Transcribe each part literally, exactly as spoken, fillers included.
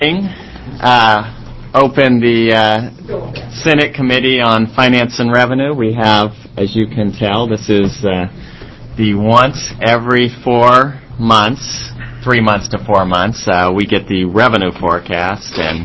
Uh, open the uh, Senate Committee on Finance and Revenue. We have, as you can tell, this is uh, the once every four months, three months to four months, uh, we get the revenue forecast, and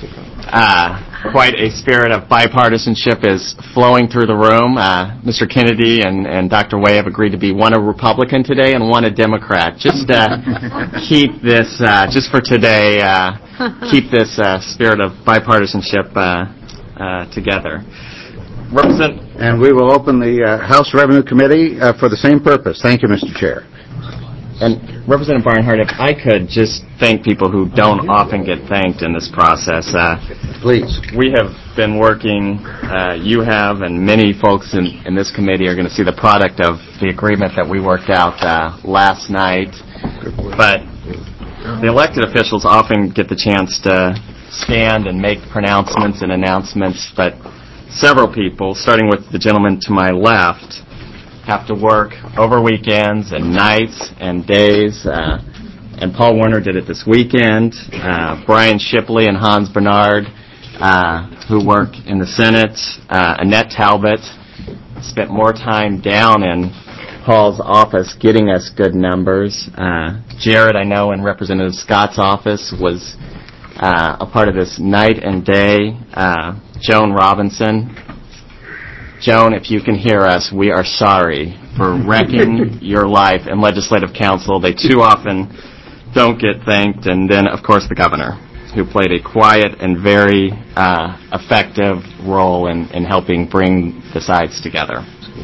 uh, quite a spirit of bipartisanship is flowing through the room. Uh, Mister Kennedy and, and Doctor Way have agreed to be one a Republican today and one a Democrat. Just uh, keep this, uh, just for today, uh, keep this uh, spirit of bipartisanship uh, uh, together. Represent- and we will open the uh, House Revenue Committee uh, for the same purpose. Thank you, Mister Chair. And Representative Barnhart, if I could just thank people who don't often get thanked in this process. Uh, Please. We have been working, uh, you have, and many folks in, in this committee are going to see the product of the agreement that we worked out uh, last night. But the elected officials often get the chance to stand and make pronouncements and announcements, but several people, starting with the gentleman to my left, have to work over weekends and nights and days. Uh, and Paul Warner did it this weekend. Uh, Brian Shipley and Hans Bernard, uh, who work in the Senate. Uh, Annette Talbot spent more time down in Paul's office getting us good numbers. Uh, Jared, I know, in Representative Scott's office was uh, a part of this night and day. Uh, Joan Robinson. Joan, if you can hear us, we are sorry for wrecking your life in Legislative Council. They too often don't get thanked. And then, of course, the governor, who played a quiet and very uh, effective role in, in helping bring the sides together.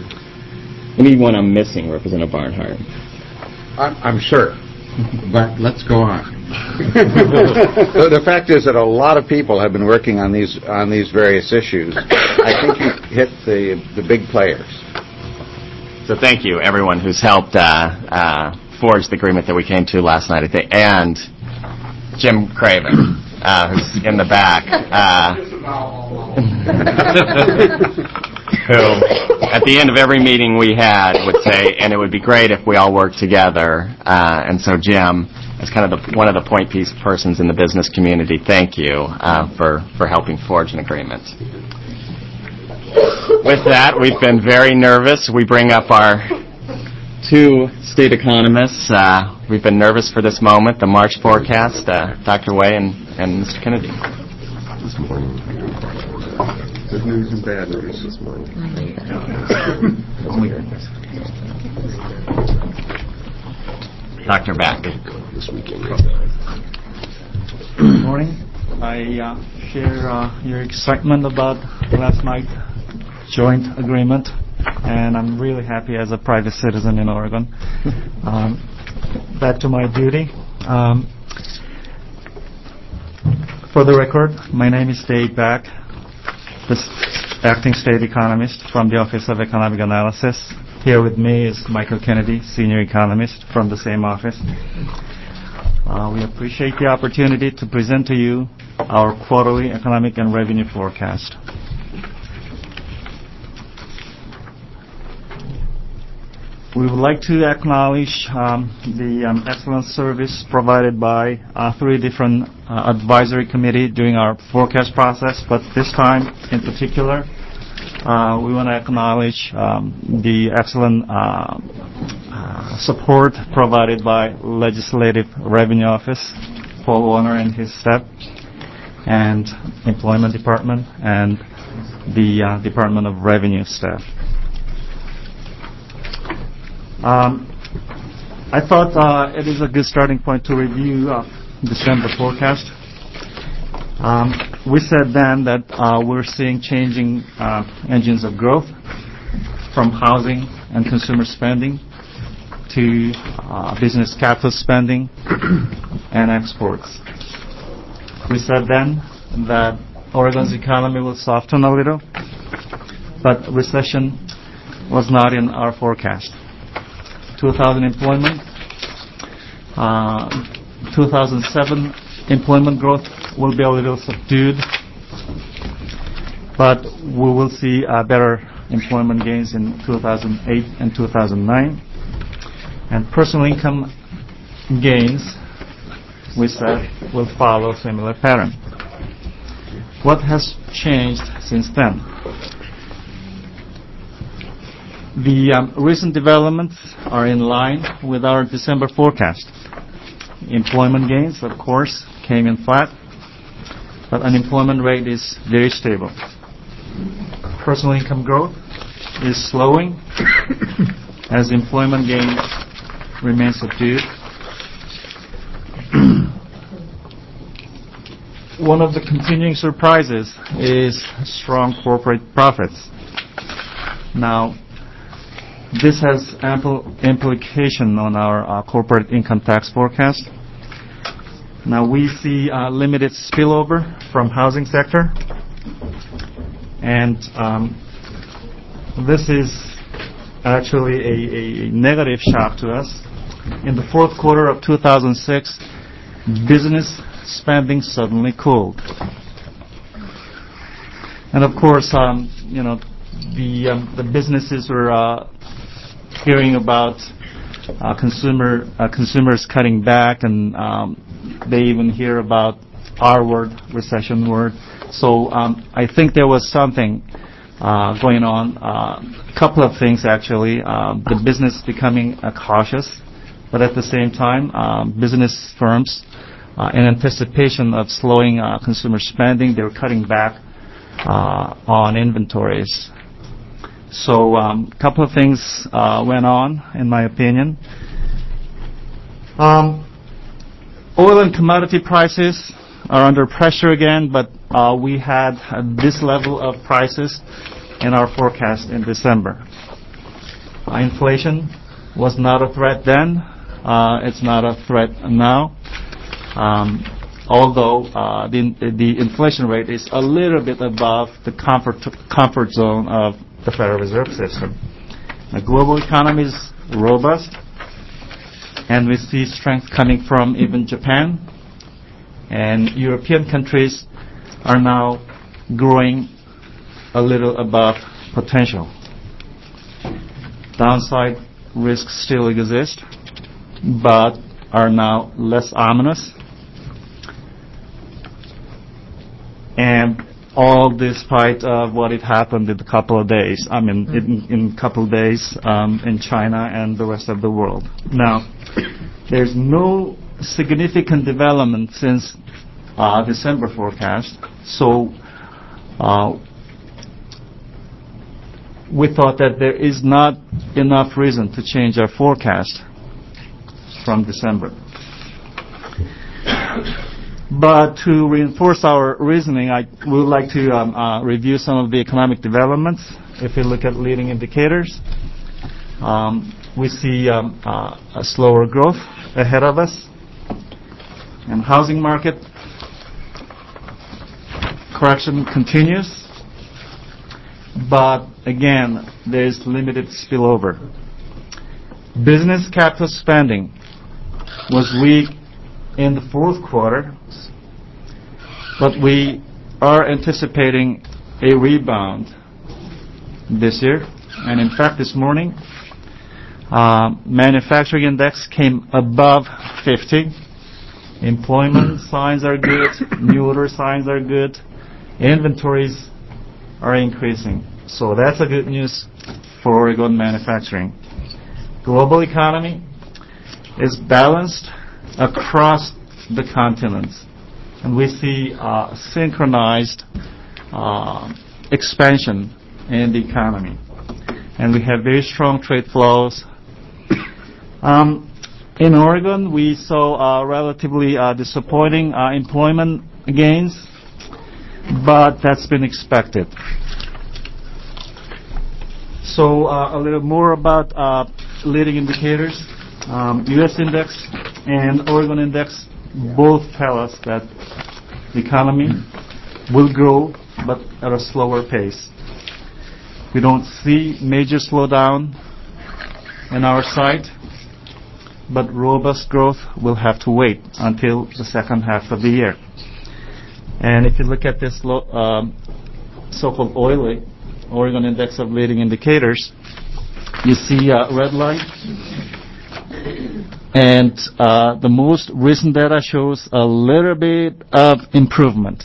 Anyone I'm missing, Representative Barnhart? I'm, I'm sure, but let's go on. So the fact is that a lot of people have been working on these on these various issues. I think you hit the the big players. So thank you, everyone who's helped uh, uh, forge the agreement that we came to last night, I think, and Jim Craven, uh, who's in the back, uh, who at the end of every meeting we had would say, and it would be great if we all worked together. Uh, and so Jim, as kind of the, one of the point piece persons in the business community, thank you uh, for, for helping forge an agreement. With that, we've been very nervous. We bring up our two state economists. Uh, we've been nervous for this moment, the March forecast, uh, Doctor Way and, and Mister Kennedy. This morning. Good news and bad news this morning. Doctor Back. This weekend. Good morning. I uh, share uh, your excitement about last night's joint agreement, and I'm really happy as a private citizen in Oregon. Um, back to my duty. Um, for the record, my name is Dave Back, the acting state economist from the Office of Economic Analysis. Here with me is Michael Kennedy, senior economist from the same office. Uh, we appreciate the opportunity to present to you our quarterly economic and revenue forecast. We would like to acknowledge um, the um, excellent service provided by uh, three different uh, advisory committees during our forecast process, but this time in particular, uh, we want to acknowledge um, the excellent uh, uh, support provided by Legislative Revenue Office, Paul Warner and his staff, and Employment Department, and the uh, Department of Revenue staff. Um, I thought uh, it is a good starting point to review uh, December forecast. Um, we said then that uh, we're seeing changing uh, engines of growth from housing and consumer spending to uh, business capital spending and exports. We said then that Oregon's economy will soften a little, but recession was not in our forecast. two thousand employment, uh, two thousand seven employment growth will be a little subdued, but we will see uh, better employment gains in two thousand eight and two thousand nine. And personal income gains we said, will follow a similar pattern. What has changed since then? The um, recent developments are in line with our December forecast. Employment gains, of course, came in flat, but unemployment rate is very stable. Personal income growth is slowing as employment gains remain subdued. One of the continuing surprises is strong corporate profits. Now, this has ample implication on our uh, corporate income tax forecast. Now we see uh, limited spillover from housing sector, and um, this is actually a, a negative shock to us. In the fourth quarter of two thousand six, business spending suddenly cooled, and of course, um, you know, the um, the businesses were uh, hearing about uh, consumer uh, consumers cutting back, and um, they even hear about R word, recession word. So um, I think there was something uh, going on. Uh, a couple of things actually. Uh, the business becoming uh, cautious, but at the same time, um, business firms, uh, in anticipation of slowing uh, consumer spending, they were cutting back uh, on inventories. So a um, couple of things uh, went on, in my opinion. Um, oil and commodity prices are under pressure again, but uh, we had uh, this level of prices in our forecast in December. Uh, inflation was not a threat then. Uh, it's not a threat now. Um, although uh, the, the inflation rate is a little bit above the comfort comfort zone of the Federal Reserve System. The global economy is robust, and we see strength coming from even Japan, and European countries are now growing a little above potential. Downside risks still exist, but are now less ominous. And all despite of what it happened in a couple of days. I mean, in, in a couple of days um, in China and the rest of the world. Now, there's no significant development since uh, December forecast, so uh, we thought that there is not enough reason to change our forecast from December. But to reinforce our reasoning, I would like to um, uh, review some of the economic developments. If we look at leading indicators, um, we see um, uh, a slower growth ahead of us. And housing market correction continues, but again, there is limited spillover. Business capital spending was weak in the fourth quarter, but we are anticipating a rebound this year. And in fact, this morning, uh, manufacturing index came above fifty. Employment signs are good. New order signs are good. Inventories are increasing. So that's a good news for Oregon manufacturing. Global economy is balanced across the continents, and we see uh, synchronized uh, expansion in the economy, and we have very strong trade flows. Um, in Oregon, we saw uh, relatively uh, disappointing uh, employment gains, but that's been expected. So uh, a little more about uh, leading indicators. Um, U S index and Oregon index both tell us that the economy will grow, but at a slower pace. We don't see major slowdown in our sight, but robust growth will have to wait until the second half of the year. And if you look at this lo- um, so-called O I L I, Oregon Index of Leading Indicators, you see a red line And uh, the most recent data shows a little bit of improvement.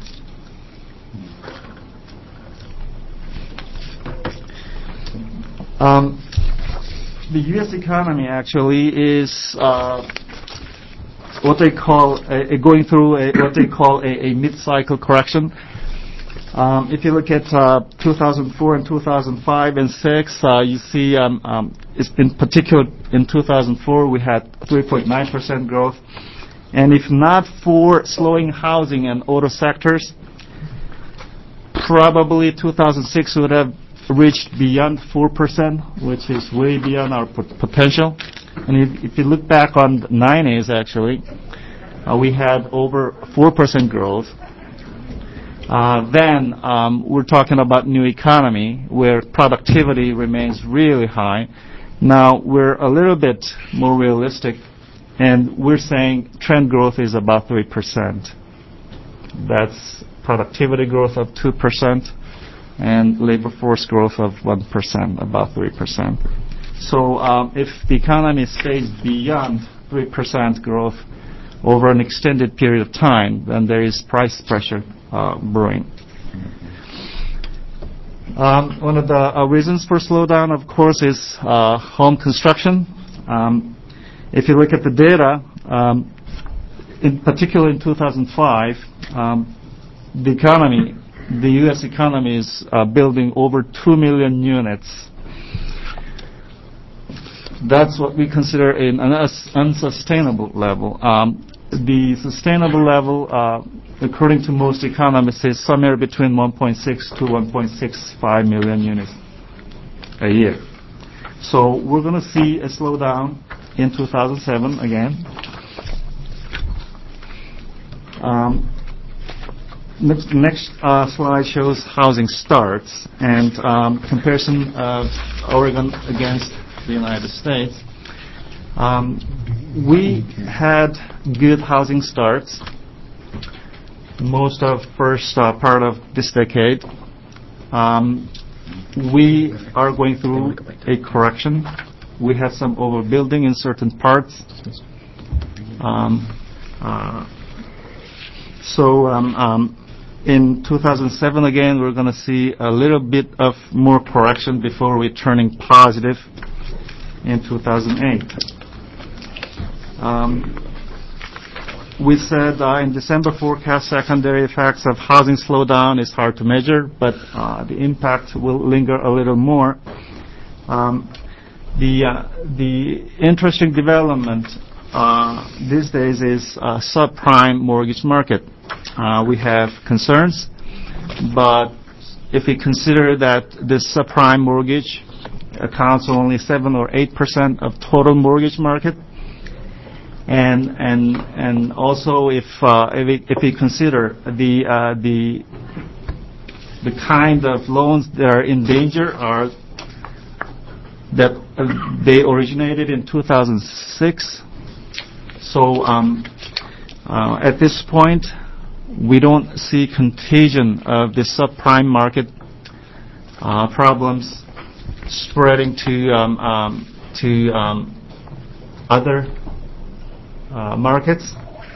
Um, the U S economy actually is uh, what they call a, a going through a, what they call a, a mid-cycle correction. Um, if you look at uh, two thousand four and two thousand five and six, uh, you see, um, um, it's in particular in two thousand four we had three point nine percent growth, and if not for slowing housing and auto sectors, probably two thousand six would have reached beyond four percent, which is way beyond our pot- potential. And if, if you look back on the nineties, actually, uh, we had over four percent growth. Uh, then um, we're talking about new economy where productivity remains really high. Now we're a little bit more realistic, and we're saying trend growth is about three percent. That's productivity growth of two percent and labor force growth of one percent, about three percent. So um, if the economy stays beyond three percent growth over an extended period of time, then there is price pressure uh, brewing. Um, one of the uh, reasons for slowdown, of course, is uh, home construction. Um, if you look at the data, um, in particular in two thousand five, um, the economy, the U S economy is uh, building over two million units. That's what we consider an uns- unsustainable level. Um, the sustainable level, uh, according to most economists, is somewhere between one point six to one point six five million units a year. So we're going to see a slowdown in two thousand seven again. Um, next next uh, slide shows housing starts and um, comparison of Oregon against the United States. Um, we had good housing starts most of first uh, part of this decade. Um, we are going through a correction. We have some overbuilding in certain parts. Um, uh, so um, um, in two thousand seven again, we're going to see a little bit of more correction before we're turning positive in two thousand eight. Um, we said uh, in December forecast, secondary effects of housing slowdown is hard to measure, but uh, the impact will linger a little more. Um, the uh, the interesting development uh, these days is uh, subprime mortgage market. Uh, we have concerns, but if we consider that this subprime mortgage accounts for only seven or eight percent of total mortgage market, and and and also if uh, if, we, if we consider the uh, the the kind of loans that are in danger are that uh, they originated in two thousand six. So um, uh, at this point, we don't see contagion of the subprime market uh, problems spreading to um, um, to um, other uh, markets.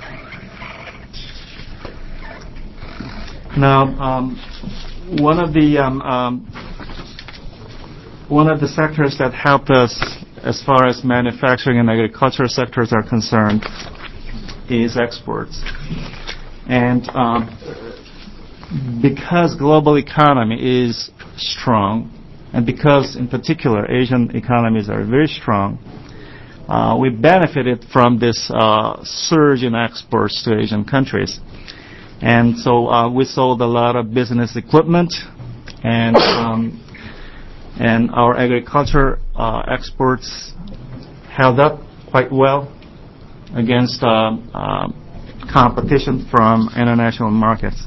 Now, um, one of the um, um, one of the sectors that helped us as far as manufacturing and agriculture sectors are concerned is exports. And um, because global economy is strong, and because in particular Asian economies are very strong, uh, we benefited from this uh, surge in exports to Asian countries. And so uh, we sold a lot of business equipment, and um, and our agriculture uh, exports held up quite well against uh, uh, competition from international markets.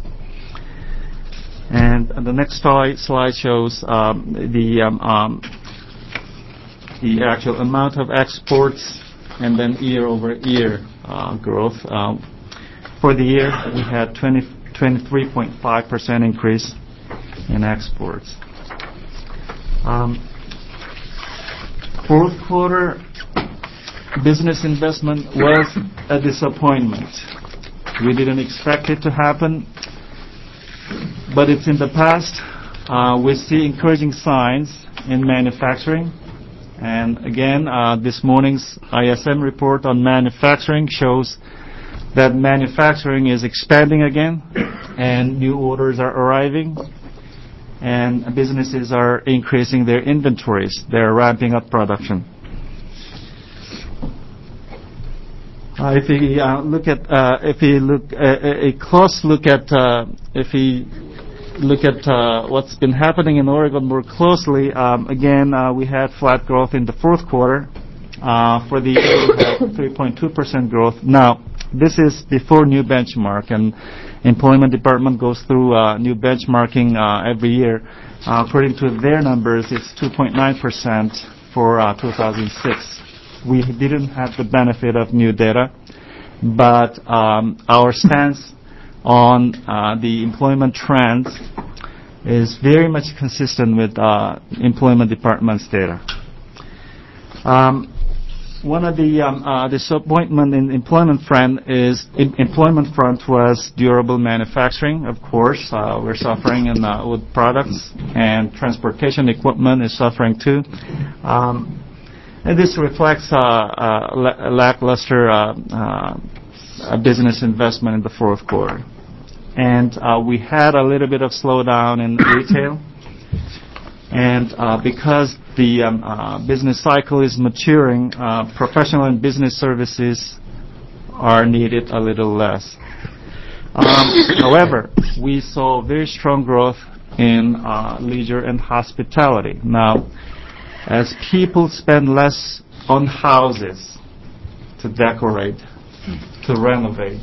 And the next slide, slide shows um, the um, um, the actual amount of exports and then year-over-year uh, growth. Um, for the year, we had twenty-three point five percent increase in exports. Um, fourth quarter, business investment was a disappointment. We didn't expect it to happen, but it's in the past. Uh, we see encouraging signs in manufacturing. And again, uh, this morning's I S M report on manufacturing shows that manufacturing is expanding again, and new orders are arriving, and businesses are increasing their inventories. They're ramping up production. Uh, if we uh, look at, uh, if we look uh, a close look at, uh, if we look at uh, what's been happening in Oregon more closely, um, again uh, we had flat growth in the fourth quarter. Uh, for the year, we had three point two percent growth. Now, this is before new benchmark, and Employment Department goes through uh, new benchmarking uh, every year. Uh, according to their numbers, it's two point nine percent for uh, two thousand six. We didn't have the benefit of new data, but um, our stance on uh, the employment trends is very much consistent with uh, Employment Department's data. Um, one of the um, uh, disappointment in employment front is in employment front was durable manufacturing. Of course, uh, we're suffering in uh, wood products, and transportation equipment is suffering too. Um, and this reflects uh, uh, la- lackluster uh, uh, business investment in the fourth quarter. And uh, we had a little bit of slowdown in retail. And uh, because the um, uh, business cycle is maturing, uh, professional and business services are needed a little less. Um, however, we saw very strong growth in uh, leisure and hospitality. Now, as people spend less on houses to decorate, to renovate,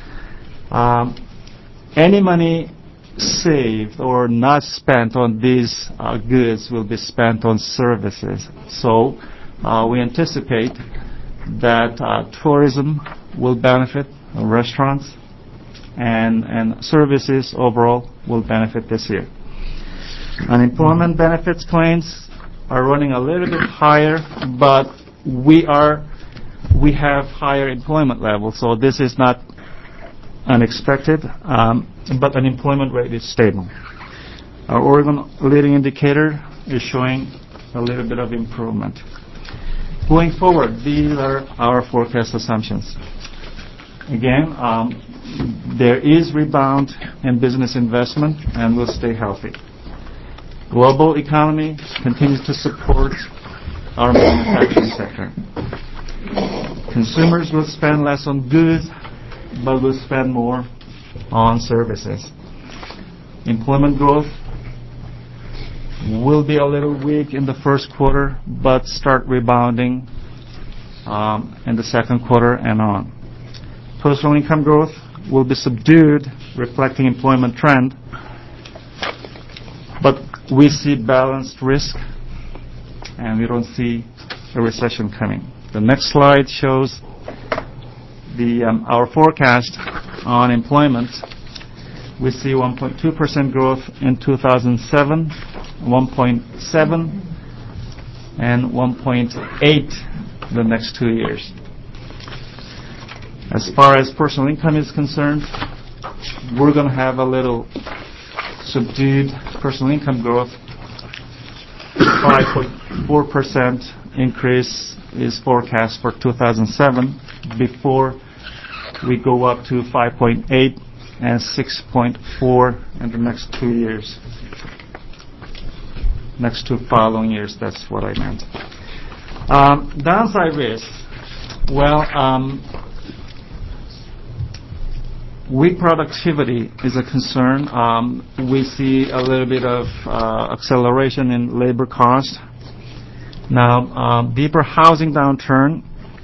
um, any money saved or not spent on these uh, goods will be spent on services. So uh, we anticipate that uh, tourism will benefit, uh, restaurants, and, and services overall will benefit this year. Unemployment benefits claims are running a little bit higher, but we are we have higher employment levels, so this is not unexpected, um, but unemployment rate is stable. Our Oregon leading indicator is showing a little bit of improvement. Going forward, these are our forecast assumptions. Again, um, there is rebound in business investment and will stay healthy. Global economy continues to support our manufacturing sector. Consumers will spend less on goods, but will spend more on services. Employment growth will be a little weak in the first quarter, but start rebounding um, in the second quarter and on. Personal income growth will be subdued, reflecting employment trend, but we see balanced risk, and we don't see a recession coming. The next slide shows the um, our forecast on employment. We see one point two percent growth in two thousand seven, one point seven, and one point eight the next two years. As far as personal income is concerned, we're going to have a little subdued personal income growth. five point four percent increase is forecast for two thousand seven before we go up to five point eight and six point four in the next two years. Next two following years, that's what I meant. Um, downside risks. Well, um, weak productivity is a concern. Um, we see a little bit of uh, acceleration in labor cost. Now, um, deeper housing downturn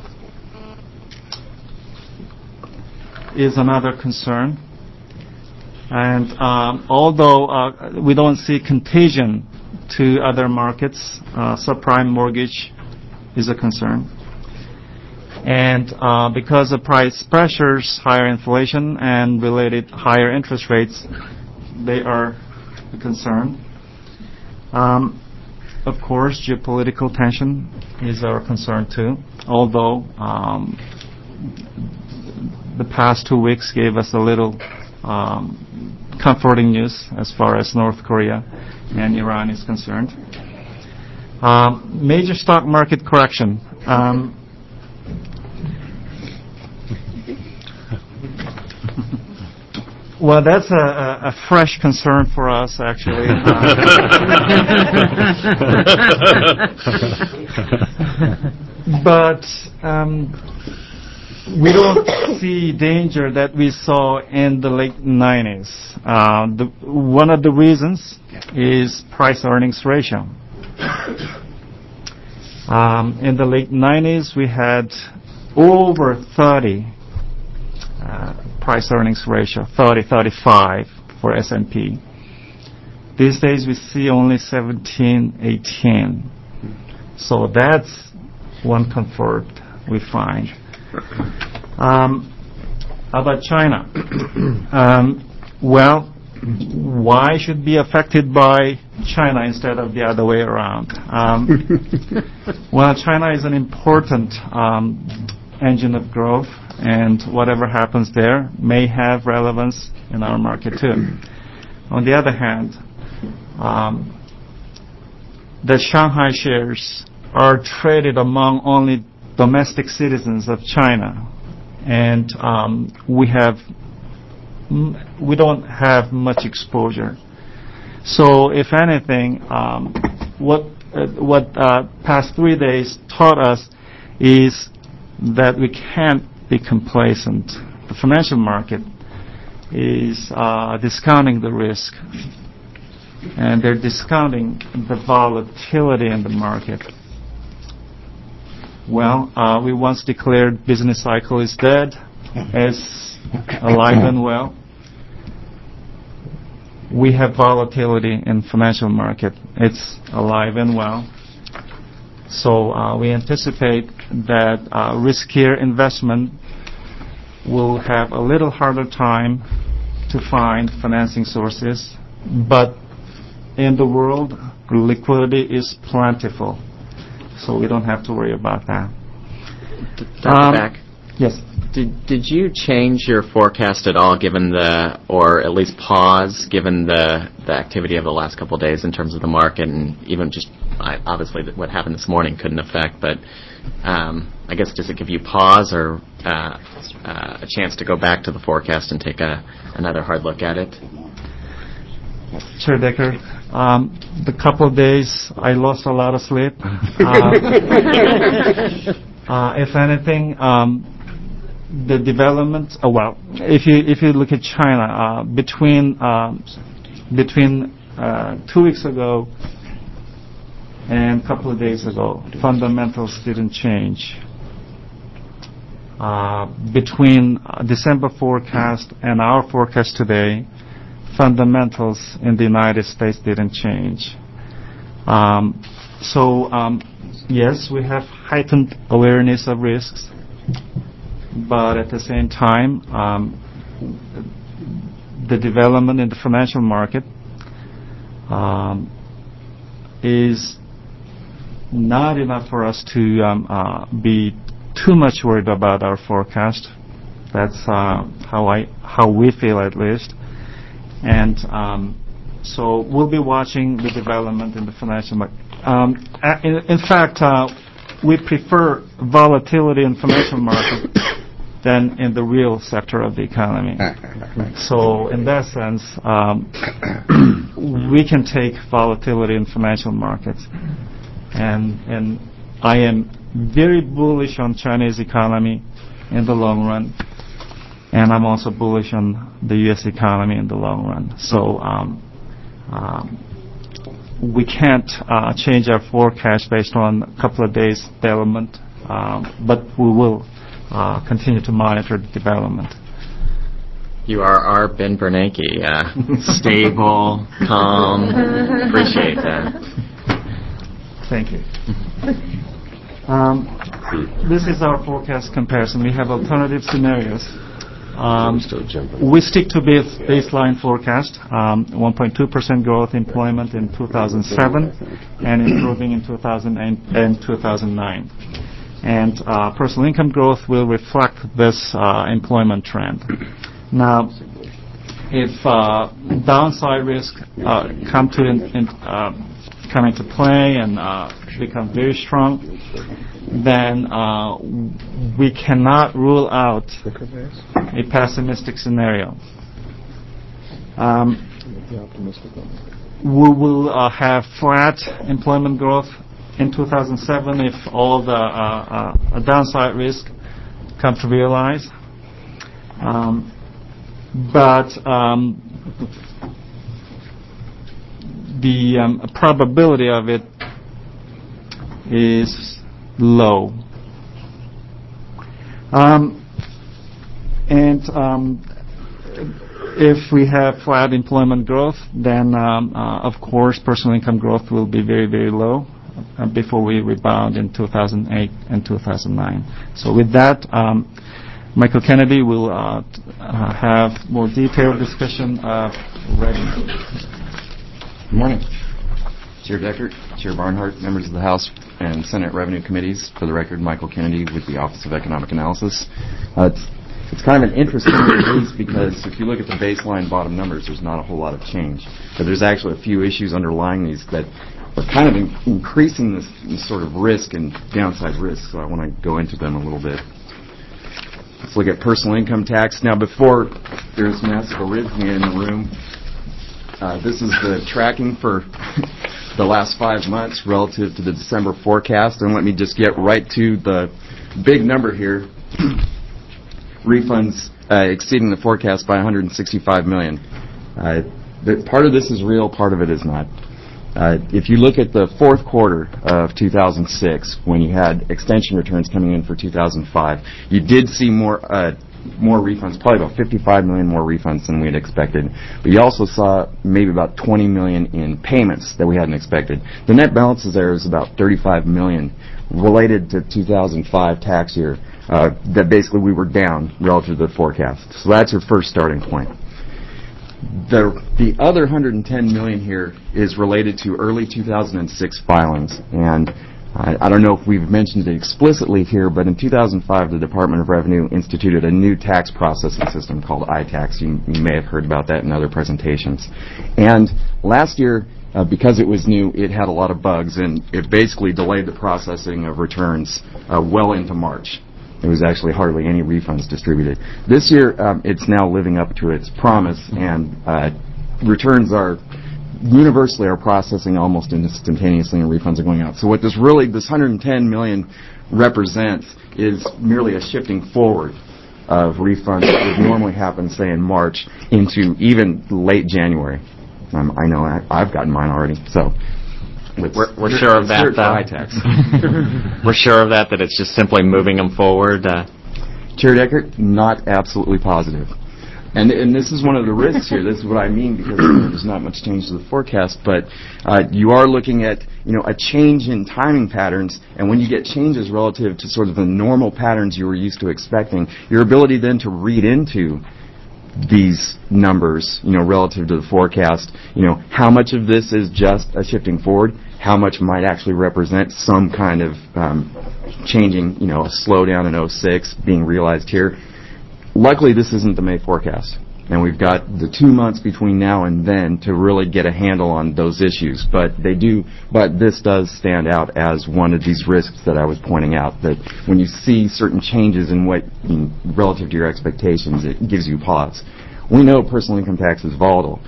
is another concern. And um, although uh, we don't see contagion to other markets, uh, subprime mortgage is a concern. And uh, because of price pressures, higher inflation, and related higher interest rates, they are a concern. Um, of course, geopolitical tension is our concern too, although um, the past two weeks gave us a little um, comforting news as far as North Korea and Iran is concerned. Um, major stock market correction. Um, well, that's a, a, a fresh concern for us, actually. But um, we don't see danger that we saw in the late nineties. Uh, the, one of the reasons is price-earnings ratio. Um, in the late nineties, we had over thirty uh, price-earnings ratio, thirty, thirty-five for S and P. These days, we see only seventeen, eighteen. So that's one comfort we find. Um, how about China? um, well, why should be affected by China instead of the other way around? Um, well, China is an important um, engine of growth, and whatever happens there may have relevance in our market too. On the other hand, um, the Shanghai shares are traded among only domestic citizens of China, and um, we have we don't have much exposure. So, if anything, um, what uh, what uh, past three days taught us is that we can't be complacent. The financial market is uh, discounting the risk, and they're discounting the volatility in the market. Well, uh, we once declared business cycle is dead. It's alive and well. We have volatility in financial market. It's alive and well. So uh, we anticipate that uh, riskier investment will have a little harder time to find financing sources. But in the world, liquidity is plentiful. So we don't have to worry about that. Doctor Um, Back, yes. did, did you change your forecast at all given the, or at least pause, given the, the activity of the last couple of days in terms of the market, and even just, I, obviously what happened this morning couldn't affect, but um, I guess does it give you pause or uh, uh, a chance to go back to the forecast and take a, another hard look at it? Chair Decker, um, the couple of days I lost a lot of sleep. Uh, uh, if anything, um, the development. Oh well, if you if you look at China, uh, between um, between uh, two weeks ago and a couple of days ago, fundamentals didn't change. Uh, between uh, December forecast and our forecast today, fundamentals in the United States didn't change. Um, so, um, yes, we have heightened awareness of risks, but at the same time, um, the development in the financial market um, is not enough for us to um, uh, be too much worried about our forecast. That's uh, how I how we feel, at least. And um, so we'll be watching the development in the financial market. Um, in, in fact, uh, we prefer volatility in financial market than in the real sector of the economy. So in that sense, um, we can take volatility in financial markets. And, and I am very bullish on Chinese economy in the long run. And I'm also bullish on the U S economy in the long run. So um, um, we can't uh, change our forecast based on a couple of days development, um, but we will uh, continue to monitor the development. You are our Ben Bernanke, uh, stable, calm. Appreciate that. Thank you. Um, this is our forecast comparison. We have alternative scenarios. Um, we stick to base baseline forecast, um, one point two percent growth employment in two thousand seven and improving in two thousand eight and two thousand nine. And uh, personal income growth will reflect this uh, employment trend. Now, if uh, downside risk uh, come to in, in, uh, come into play and uh, become very strong, then uh, we cannot rule out a pessimistic scenario. Um, we will uh, have flat employment growth in two thousand seven if all the uh, uh, downside risk come to realize. Um, but um, the um, probability of it is low. Um, and um, if we have flat employment growth, then um, uh, of course personal income growth will be very, very low uh, before we rebound in two thousand eight and two thousand nine. So with that, um, Michael Kennedy will uh, t- uh, have more detailed discussion uh, ready. Good morning. Chair Deckert, Chair Barnhart, members of the House and Senate Revenue Committees. For the record, Michael Kennedy with the Office of Economic Analysis. Uh, it's, it's kind of an interesting release because if you look at the baseline bottom numbers, there's not a whole lot of change. But there's actually a few issues underlying these that are kind of in, increasing this, this sort of risk and downside risk, so I want to go into them a little bit. Let's look at personal income tax. Now, before there's massive arrhythmia in the room, uh, this is the tracking for the last five months relative to the December forecast. And let me just get right to the big number here. Refunds uh, exceeding the forecast by one hundred sixty-five million dollars. Uh, the, part of this is real, part of it is not. Uh, if you look at the fourth quarter of two thousand six, when you had extension returns coming in for two thousand five, you did see more uh, more refunds, probably about fifty-five million more refunds than we had expected. But you also saw maybe about twenty million in payments that we hadn't expected. The net balances there is about thirty-five million related to two thousand five tax year uh, that basically we were down relative to the forecast. So that's your first starting point. The the other one hundred ten million here is related to early two thousand six filings, and I, I don't know if we've mentioned it explicitly here, but in two thousand five the Department of Revenue instituted a new tax processing system called I TAX. You, you may have heard about that in other presentations. And last year, uh, because it was new, it had a lot of bugs, and it basically delayed the processing of returns uh, well into March. There was actually hardly any refunds distributed. This year, um, it's now living up to its promise, and uh, returns are universally are processing almost instantaneously, and refunds are going out. So what this really, this one hundred ten million dollars represents is merely a shifting forward of refunds that would normally happen, say, in March into even late January. Um, I know I, I've gotten mine already, so... We're, we're sure of that, though. We're sure of that, that it's just simply moving them forward. Uh. Chair Deckert, not absolutely positive. And and this is one of the risks here. This is what I mean, because you know, there's not much change to the forecast, but uh, you are looking at you know a change in timing patterns, and when you get changes relative to sort of the normal patterns you were used to expecting, your ability then to read into these numbers, you know, relative to the forecast, you know, how much of this is just a shifting forward, how much might actually represent some kind of um, changing, you know, a slowdown in oh six being realized here. Luckily, this isn't the May forecast, and we've got the two months between now and then to really get a handle on those issues. But they do, but this does stand out as one of these risks that I was pointing out, that when you see certain changes in what, you know, relative to your expectations, it gives you pause. We know personal income tax is volatile,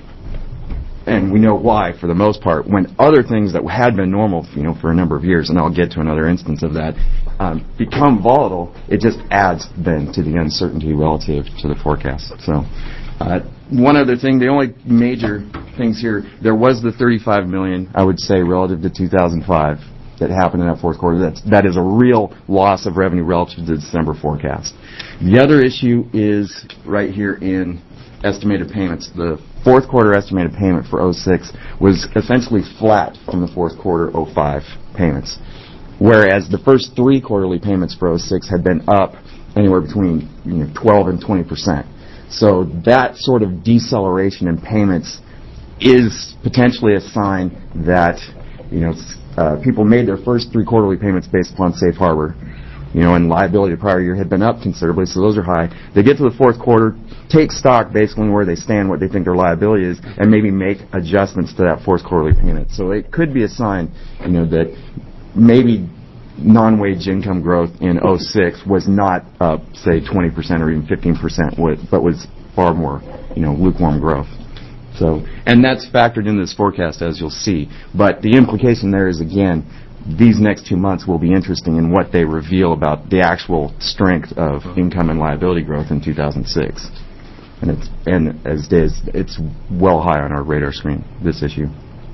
and we know why for the most part. When other things that had been normal, you know, for a number of years, and I'll get to another instance of that, um, become volatile, it just adds then to the uncertainty relative to the forecast. So, uh, one other thing, the only major things here, there was the thirty-five million, I would say, relative to two thousand five that happened in that fourth quarter. That's, that is a real loss of revenue relative to the December forecast. The other issue is right here in estimated payments. The fourth quarter estimated payment for oh six was essentially flat from the fourth quarter oh five payments, whereas the first three quarterly payments for oh six had been up anywhere between you know, twelve and twenty percent. So that sort of deceleration in payments is potentially a sign that you know uh, people made their first three quarterly payments based upon safe harbor. You know, and liability the prior year had been up considerably, so those are high. They get to the fourth quarter, take stock basically where they stand, what they think their liability is, and maybe make adjustments to that fourth quarterly payment. So it could be a sign, you know, that maybe non-wage income growth in oh six was not up, say, twenty percent or even fifteen percent, but was far more, you know, lukewarm growth. So, and that's factored into this forecast, as you'll see. But the implication there is, again, these next two months will be interesting in what they reveal about the actual strength of income and liability growth in two thousand six. And it's and as it is, it's well high on our radar screen, this issue.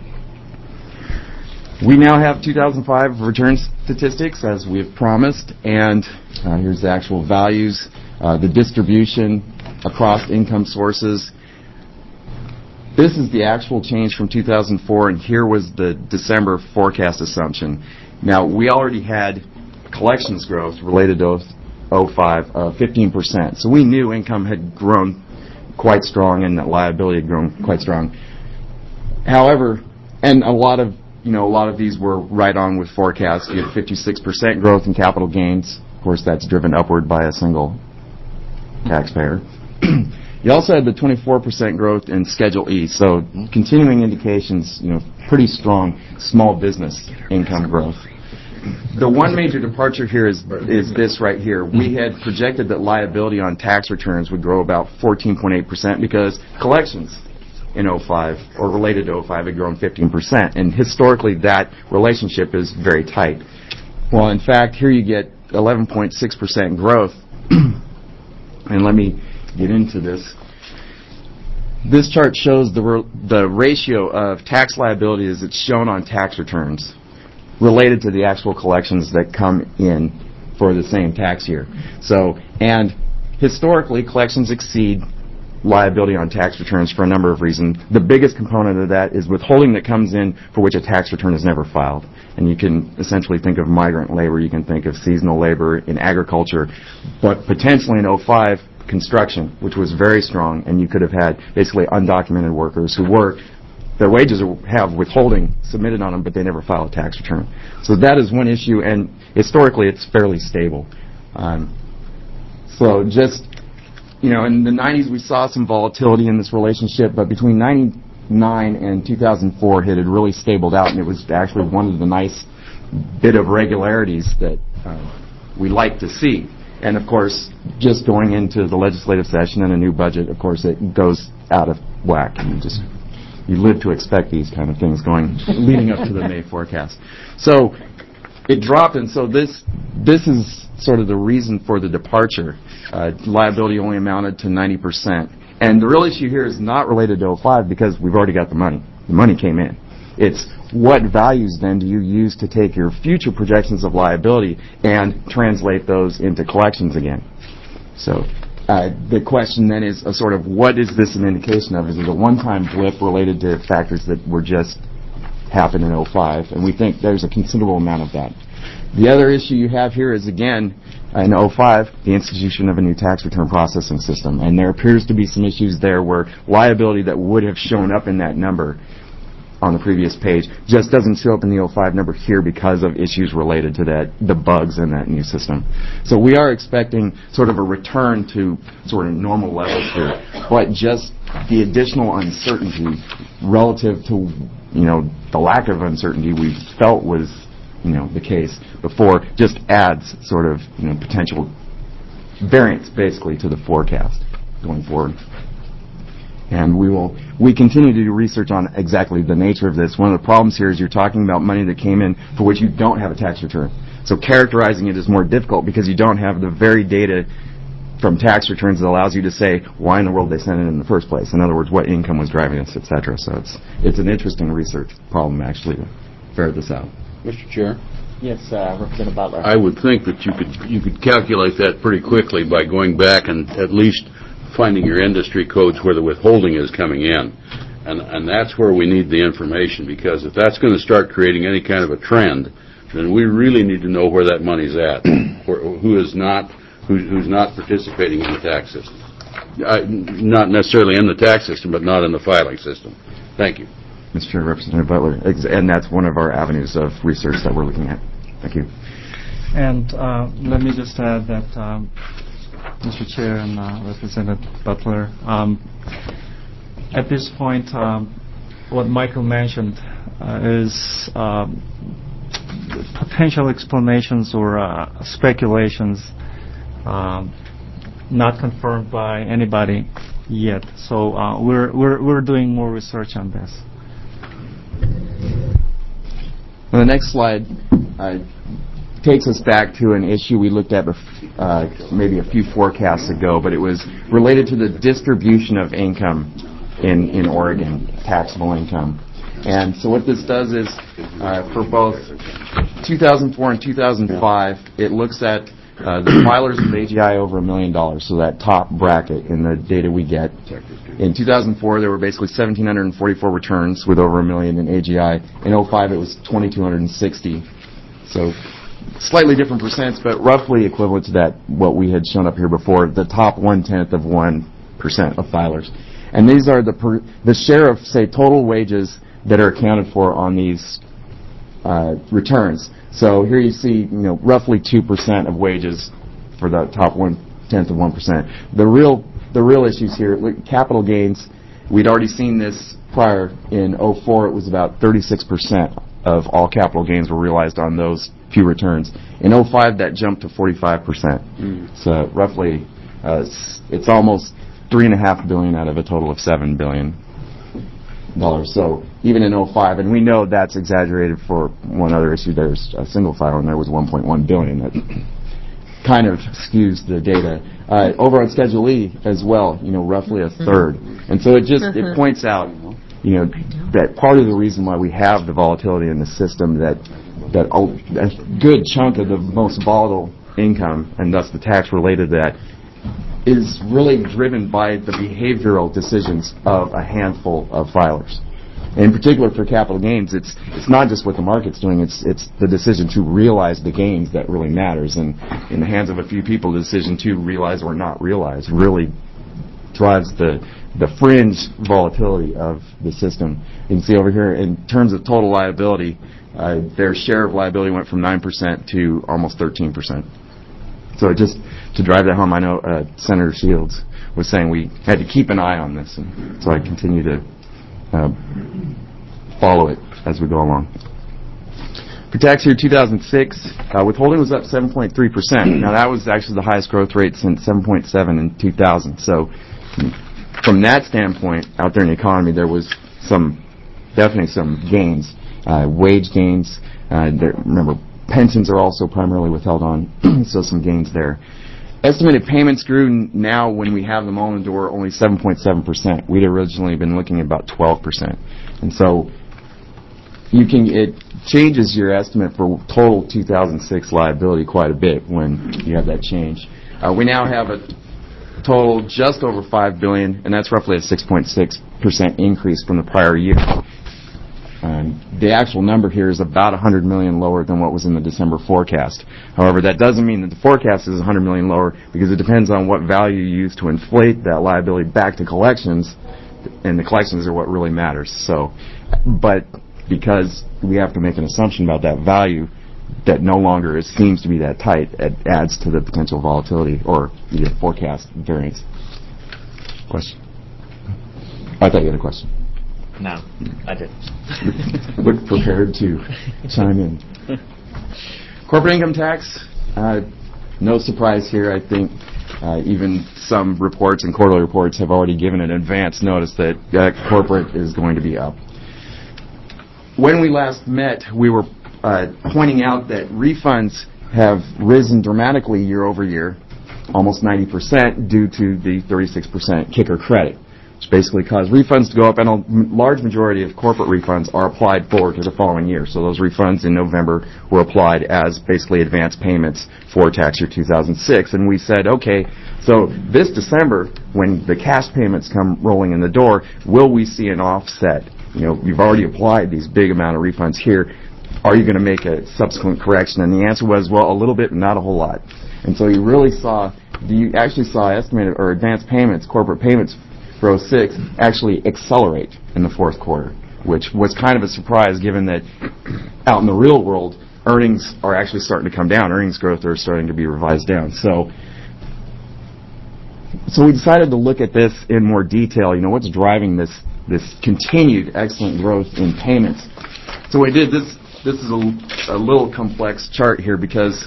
We now have two thousand five return statistics, as we have promised, and uh, here's the actual values, uh, the distribution across income sources. This is the actual change from two thousand four, and here was the December forecast assumption. Now, we already had collections growth related to oh five of fifteen percent, so we knew income had grown quite strong and that liability had grown quite strong. However, and a lot of you know a lot of these were right on with forecasts. You had fifty-six percent growth in capital gains. Of course, that's driven upward by a single taxpayer. You also had the twenty-four percent growth in Schedule E, so continuing indications, you know, pretty strong small business income growth. The one major departure here is is this right here. We had projected that liability on tax returns would grow about fourteen point eight percent because collections in oh five, or related to oh five, had grown fifteen percent, and historically that relationship is very tight. Well, in fact, here you get eleven point six percent growth, and let me get into this. This chart shows the re- the ratio of tax liability as it's shown on tax returns related to the actual collections that come in for the same tax year. So, and historically, collections exceed liability on tax returns for a number of reasons. The biggest component of that is withholding that comes in for which a tax return is never filed. And you can essentially think of migrant labor, you can think of seasonal labor in agriculture, but potentially in oh five, construction, which was very strong, and you could have had basically undocumented workers who work, their wages have withholding submitted on them, but they never file a tax return. So that is one issue, and historically it's fairly stable. Um, so just, you know, in the nineties we saw some volatility in this relationship, but between ninety-nine and two thousand four it had really stabled out, and it was actually one of the nice bit of regularities that uh, we like to see. And, of course, just going into the legislative session and a new budget, of course, it goes out of whack. And you just you live to expect these kind of things going, leading up to the May forecast. So it dropped, and so this this is sort of the reason for the departure. Uh, liability only amounted to ninety percent. And the real issue here is not related to oh five because we've already got the money. The money came in. It's what values then do you use to take your future projections of liability and translate those into collections again? So uh, the question then is a sort of what is this an indication of? Is it a one-time blip related to factors that were just happened in oh five? And we think there's a considerable amount of that. The other issue you have here is, again, in oh five, the institution of a new tax return processing system. And there appears to be some issues there where liability that would have shown up in that number on the previous page just doesn't show up in the oh five number here because of issues related to that, the bugs in that new system. So we are expecting sort of a return to sort of normal levels here, but just the additional uncertainty relative to, you know, the lack of uncertainty we felt was, you know, the case before just adds sort of, you know, potential variance basically to the forecast going forward. And we will, we continue to do research on exactly the nature of this. One of the problems here is you're talking about money that came in for which you don't have a tax return. So characterizing it is more difficult because you don't have the very data from tax returns that allows you to say why in the world they sent it in the first place. In other words, what income was driving this, et cetera. So it's it's an interesting research problem actually to ferret this out. Mister Chair? Yes, uh, Representative Butler. I would think that you could you could calculate that pretty quickly by going back and at least finding your industry codes where the withholding is coming in. And and that's where we need the information, because if that's going to start creating any kind of a trend, then we really need to know where that money's at, or who is not who's, who's not participating in the tax system. Uh, not necessarily in the tax system, but not in the filing system. Thank you. Mister Chair, Representative Butler, Ex- and that's one of our avenues of research that we're looking at. Thank you. And uh, let me just add that, um, Mister Chair and uh, Representative Butler, um, at this point, um, what Michael mentioned uh, is um, potential explanations or uh, speculations um, not confirmed by anybody yet. So uh, we're we're we're doing more research on this. On the next slide uh, takes us back to an issue we looked at bef- uh, maybe a few forecasts ago, but it was related to the distribution of income in, in Oregon, taxable income. And so what this does is, uh, for both two thousand four and two thousand five, it looks at uh, the filers with A G I over a million dollars, so that top bracket in the data we get. In two thousand four, there were basically one thousand seven hundred forty-four returns with over a million in A G I. In oh five, it was two thousand two hundred sixty. So slightly different percents, but roughly equivalent to that, what we had shown up here before, the top one-tenth of one percent of filers. And these are the per, the share of, say, total wages that are accounted for on these uh, returns. So here you see, you know, roughly two percent of wages for the top one-tenth of one percent. The real the real issues here, capital gains, we'd already seen this prior. In oh four, it was about thirty-six percent of all capital gains were realized on those few returns. In oh five, that jumped to forty-five percent. Mm. So roughly, uh, it's almost three and a half billion out of a total of seven billion dollars. So even in oh five, and we know that's exaggerated for one other issue. There's a single file, and there was one point one billion. That kind of skews the data. Uh, over on Schedule E as well, you know, roughly a third. And so it just it points out, you know, that part of the reason why we have the volatility in the system, that that a good chunk of the most volatile income, and thus the tax related to that, is really driven by the behavioral decisions of a handful of filers. In particular for capital gains, it's it's not just what the market's doing, it's it's the decision to realize the gains that really matters. And in the hands of a few people, the decision to realize or not realize really drives the the fringe volatility of the system. You can see over here, in terms of total liability, uh, their share of liability went from nine percent to almost thirteen percent. So just to drive that home, I know uh, Senator Shields was saying we had to keep an eye on this, and so I continue to uh, follow it as we go along. For tax year two thousand six, uh, withholding was up seven point three percent. Now that was actually the highest growth rate since seven point seven in two thousand. So from that standpoint, out there in the economy, there was some, definitely some gains, uh, wage gains. Uh, there, remember, pensions are also primarily withheld on, so some gains there. Estimated payments grew now, when we have them all in the door, only seven point seven percent. We'd originally been looking at about twelve percent. And so you can, it changes your estimate for total two thousand six liability quite a bit when you have that change. Uh, we now have a total just over five billion dollars, and that's roughly a six point six percent increase from the prior year. Um, the actual number here is about one hundred million dollars lower than what was in the December forecast. However, that doesn't mean that the forecast is one hundred million dollars lower, because it depends on what value you use to inflate that liability back to collections, and the collections are what really matters. So, but because we have to make an assumption about that value that no longer is, seems to be that tight, it adds to the potential volatility or the forecast variance. Question? I thought you had a question. No, I didn't. Look prepared to chime in. Corporate income tax, uh, no surprise here. I think uh, even some reports and quarterly reports have already given an advance notice that uh, corporate is going to be up. When we last met, we were uh, pointing out that refunds have risen dramatically year over year, almost ninety percent, due to the thirty-six percent kicker credit, which basically caused refunds to go up, and a large majority of corporate refunds are applied forward to the following year. So those refunds in November were applied as basically advance payments for tax year two thousand six. And we said, okay, so this December, when the cash payments come rolling in the door, will we see an offset? You know, you've already applied these big amount of refunds here. are you going to make a subsequent correction? And the answer was, well, a little bit, not a whole lot. And so you really saw, you actually saw estimated or advanced payments, corporate payments for oh six actually accelerate in the fourth quarter, which was kind of a surprise given that out in the real world, earnings are actually starting to come down. Earnings growth are starting to be revised down. So, so we decided to look at this in more detail. You know, what's driving this this continued excellent growth in payments? So we did this. This is a, a little complex chart here because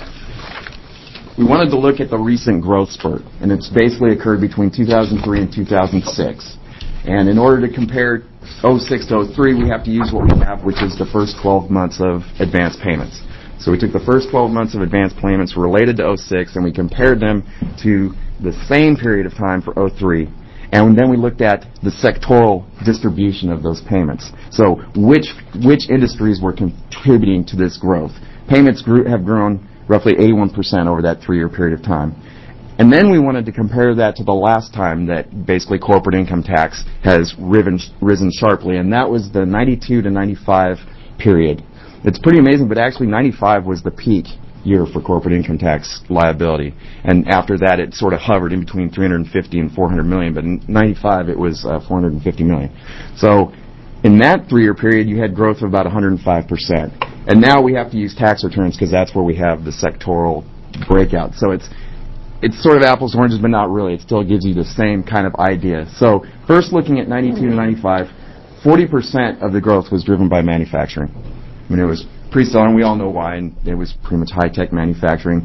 we wanted to look at the recent growth spurt, and it's basically occurred between two thousand three and two thousand six. And in order to compare oh six to oh three, we have to use what we have, which is the first twelve months of advance payments. So we took the first twelve months of advance payments related to oh six, and we compared them to the same period of time for oh three. And then we looked at the sectoral distribution of those payments. So which which industries were contributing to this growth? Payments grew, have grown roughly eighty-one percent over that three-year period of time. And then we wanted to compare that to the last time that basically corporate income tax has risen, risen sharply, and that was the ninety-two to ninety-five period. It's pretty amazing, but actually ninety-five was the peak year for corporate income tax liability. And after that, it sort of hovered in between three hundred fifty and four hundred million, but in ninety-five, it was uh, four hundred fifty million. So in that three-year period, you had growth of about one hundred five percent. And now we have to use tax returns because that's where we have the sectoral breakout. So it's it's sort of apples and oranges, but not really. It still gives you the same kind of idea. So first looking at ninety-two to ninety-five, forty percent of the growth was driven by manufacturing. I mean, it was pre-solar, and we all know why, and it was pretty much high-tech manufacturing.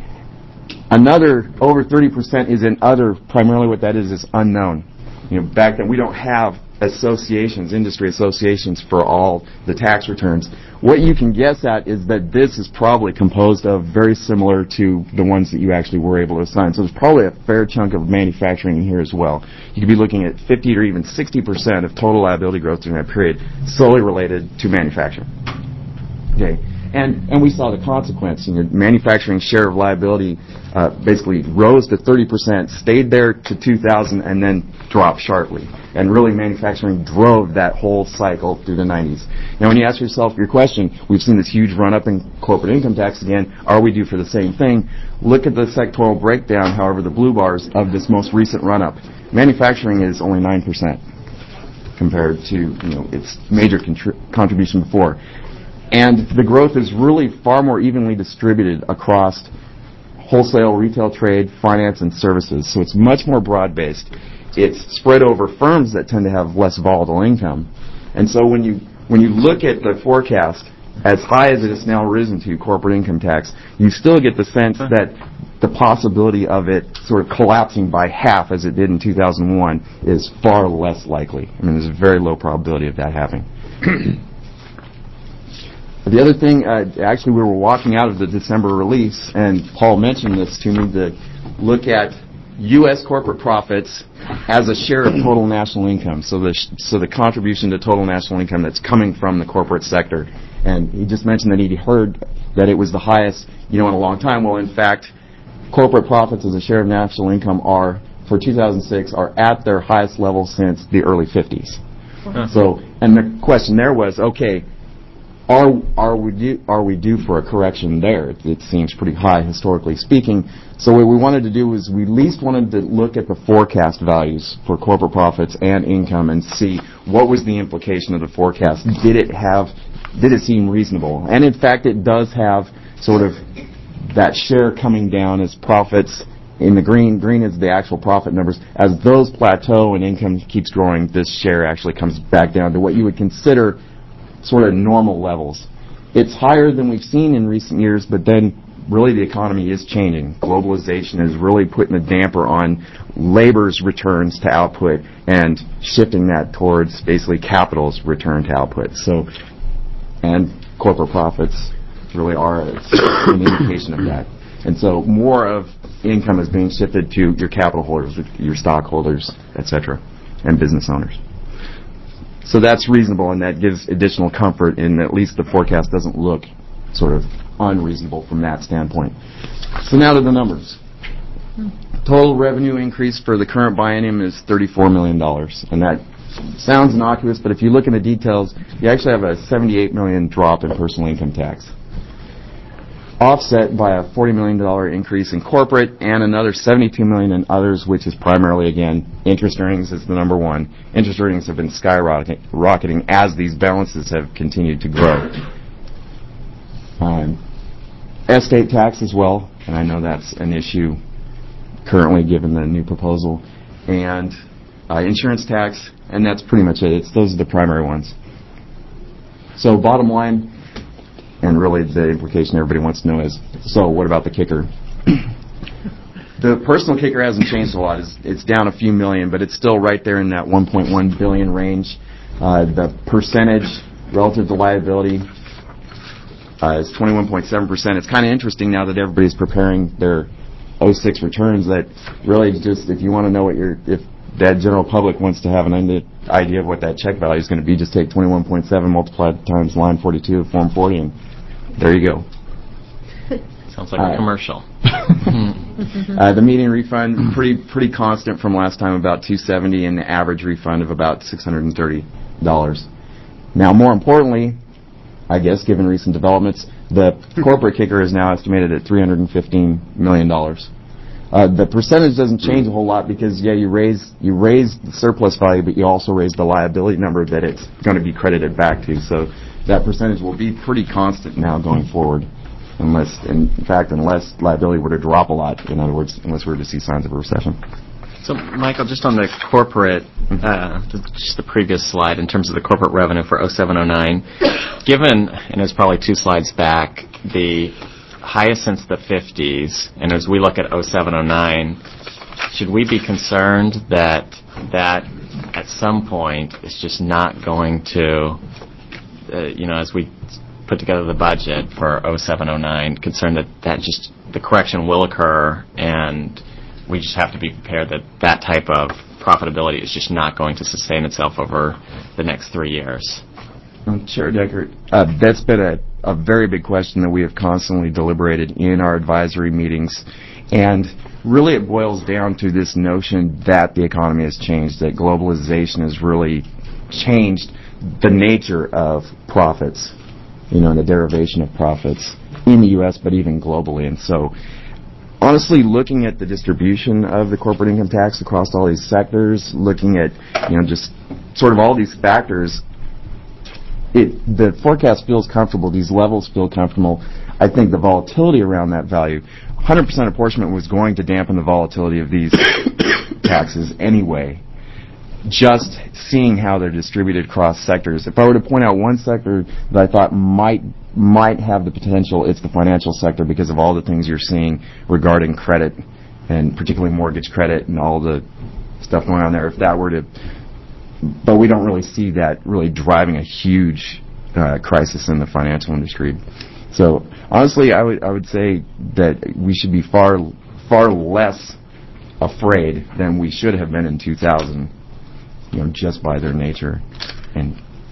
Another, over thirty percent is in other. Primarily what that is is unknown. You know, back then we don't have associations, industry associations for all the tax returns. What you can guess at is that this is probably composed of very similar to the ones that you actually were able to assign. So there's probably a fair chunk of manufacturing in here as well. You could be looking at fifty or even sixty percent of total liability growth during that period solely related to manufacturing. Okay. And and we saw the consequence. You know, manufacturing share of liability uh, basically rose to thirty percent, stayed there to two thousand, and then dropped sharply. And really, manufacturing drove that whole cycle through the nineties. Now, when you ask yourself your question, we've seen this huge run-up in corporate income tax again. Are we due for the same thing? Look at the sectoral breakdown, however, the blue bars of this most recent run-up. Manufacturing is only nine percent compared to, you know, its major contri- contribution before. And the growth is really far more evenly distributed across wholesale, retail trade, finance, and services. So it's much more broad-based. It's spread over firms that tend to have less volatile income. And so when you when you look at the forecast, as high as it has now risen to corporate income tax, you still get the sense that the possibility of it sort of collapsing by half as it did in two thousand one is far less likely. I mean, there's a very low probability of that happening. The other thing, uh, actually, we were walking out of the December release, and Paul mentioned this to me, to look at U S corporate profits as a share of total national income, so the sh- so the contribution to total national income that's coming from the corporate sector. And he just mentioned that he'd heard that it was the highest, you know, in a long time. Well, in fact, corporate profits as a share of national income are, for two thousand six, are at their highest level since the early fifties. Uh-huh. So, and the question there was, okay, Are are we due, are we due for a correction there? It, it seems pretty high historically speaking. So what we wanted to do was we at least wanted to look at the forecast values for corporate profits and income and see what was the implication of the forecast. Did it have, did it seem reasonable? And in fact, it does have sort of that share coming down as profits in the green. Green is the actual profit numbers. As those plateau and income keeps growing, this share actually comes back down to what you would consider sort of normal levels. It's higher than we've seen in recent years, but then really the economy is changing. Globalization is really putting a damper on labor's returns to output and shifting that towards basically capital's return to output. So, and corporate profits really are an indication of that. And so more of income is being shifted to your capital holders, your stockholders, et cetera, and business owners. So that's reasonable, and that gives additional comfort in at least the forecast doesn't look sort of unreasonable from that standpoint. So now to the numbers. Total revenue increase for the current biennium is thirty-four million dollars, and that sounds innocuous, but if you look in the details, you actually have a seventy-eight million dollars drop in personal income tax, offset by a forty million dollars increase in corporate and another seventy-two million dollars in others, which is primarily, again, interest earnings is the number one. Interest earnings have been skyrocketing rocketing as these balances have continued to grow. Um, estate tax as well, and I know that's an issue currently given the new proposal, and uh, insurance tax, and that's pretty much it. It's, those are the primary ones. So bottom line, and really the implication everybody wants to know is, so what about the kicker? The personal kicker hasn't changed a lot. It's, it's down a few million, but it's still right there in that one point one billion range. Uh, the percentage relative to liability uh, is twenty-one point seven percent. It's kind of interesting now that everybody's preparing their oh six returns that really just, if you want to know what your, if that general public wants to have an idea of what that check value is going to be, just take twenty-one point seven multiplied times line forty-two of Form forty, and there you go. Sounds like uh, a commercial. uh, the median refund, pretty pretty constant from last time, about two hundred seventy dollars, and the average refund of about six hundred thirty dollars. Now, more importantly, I guess, given recent developments, the corporate kicker is now estimated at three hundred fifteen million dollars. Uh, the percentage doesn't change a whole lot because, yeah, you raise you raise the surplus value, but you also raise the liability number that it's going to be credited back to. So that percentage will be pretty constant now going forward, unless, in fact, unless liability were to drop a lot. In other words, unless we were to see signs of a recession. So, Michael, just on the corporate, uh, just the previous slide, in terms of the corporate revenue for oh seven oh nine, given, and it's probably two slides back, the highest since the fifties, and as we look at oh seven oh nine, should we be concerned that that at some point is just not going to, uh, you know, as we put together the budget for oh seven oh nine, concerned that that just, the correction will occur, and we just have to be prepared that that type of profitability is just not going to sustain itself over the next three years? Chair Deckert, uh, that's been a, a very big question that we have constantly deliberated in our advisory meetings. And really it boils down to this notion that the economy has changed, that globalization has really changed the nature of profits, you know, and the derivation of profits in the U S, but even globally. And so, honestly, looking at the distribution of the corporate income tax across all these sectors, looking at, you know, just sort of all these factors, It, the forecast feels comfortable. These levels feel comfortable. I think the volatility around that value, one hundred percent apportionment was going to dampen the volatility of these taxes anyway. Just seeing how they're distributed across sectors. If I were to point out one sector that I thought might might have the potential, it's the financial sector because of all the things you're seeing regarding credit, and particularly mortgage credit and all the stuff going on there. If that were to But we don't really see that really driving a huge uh, crisis in the financial industry. So honestly, I would I would say that we should be far far less afraid than we should have been in two thousand, you know, just by their nature. And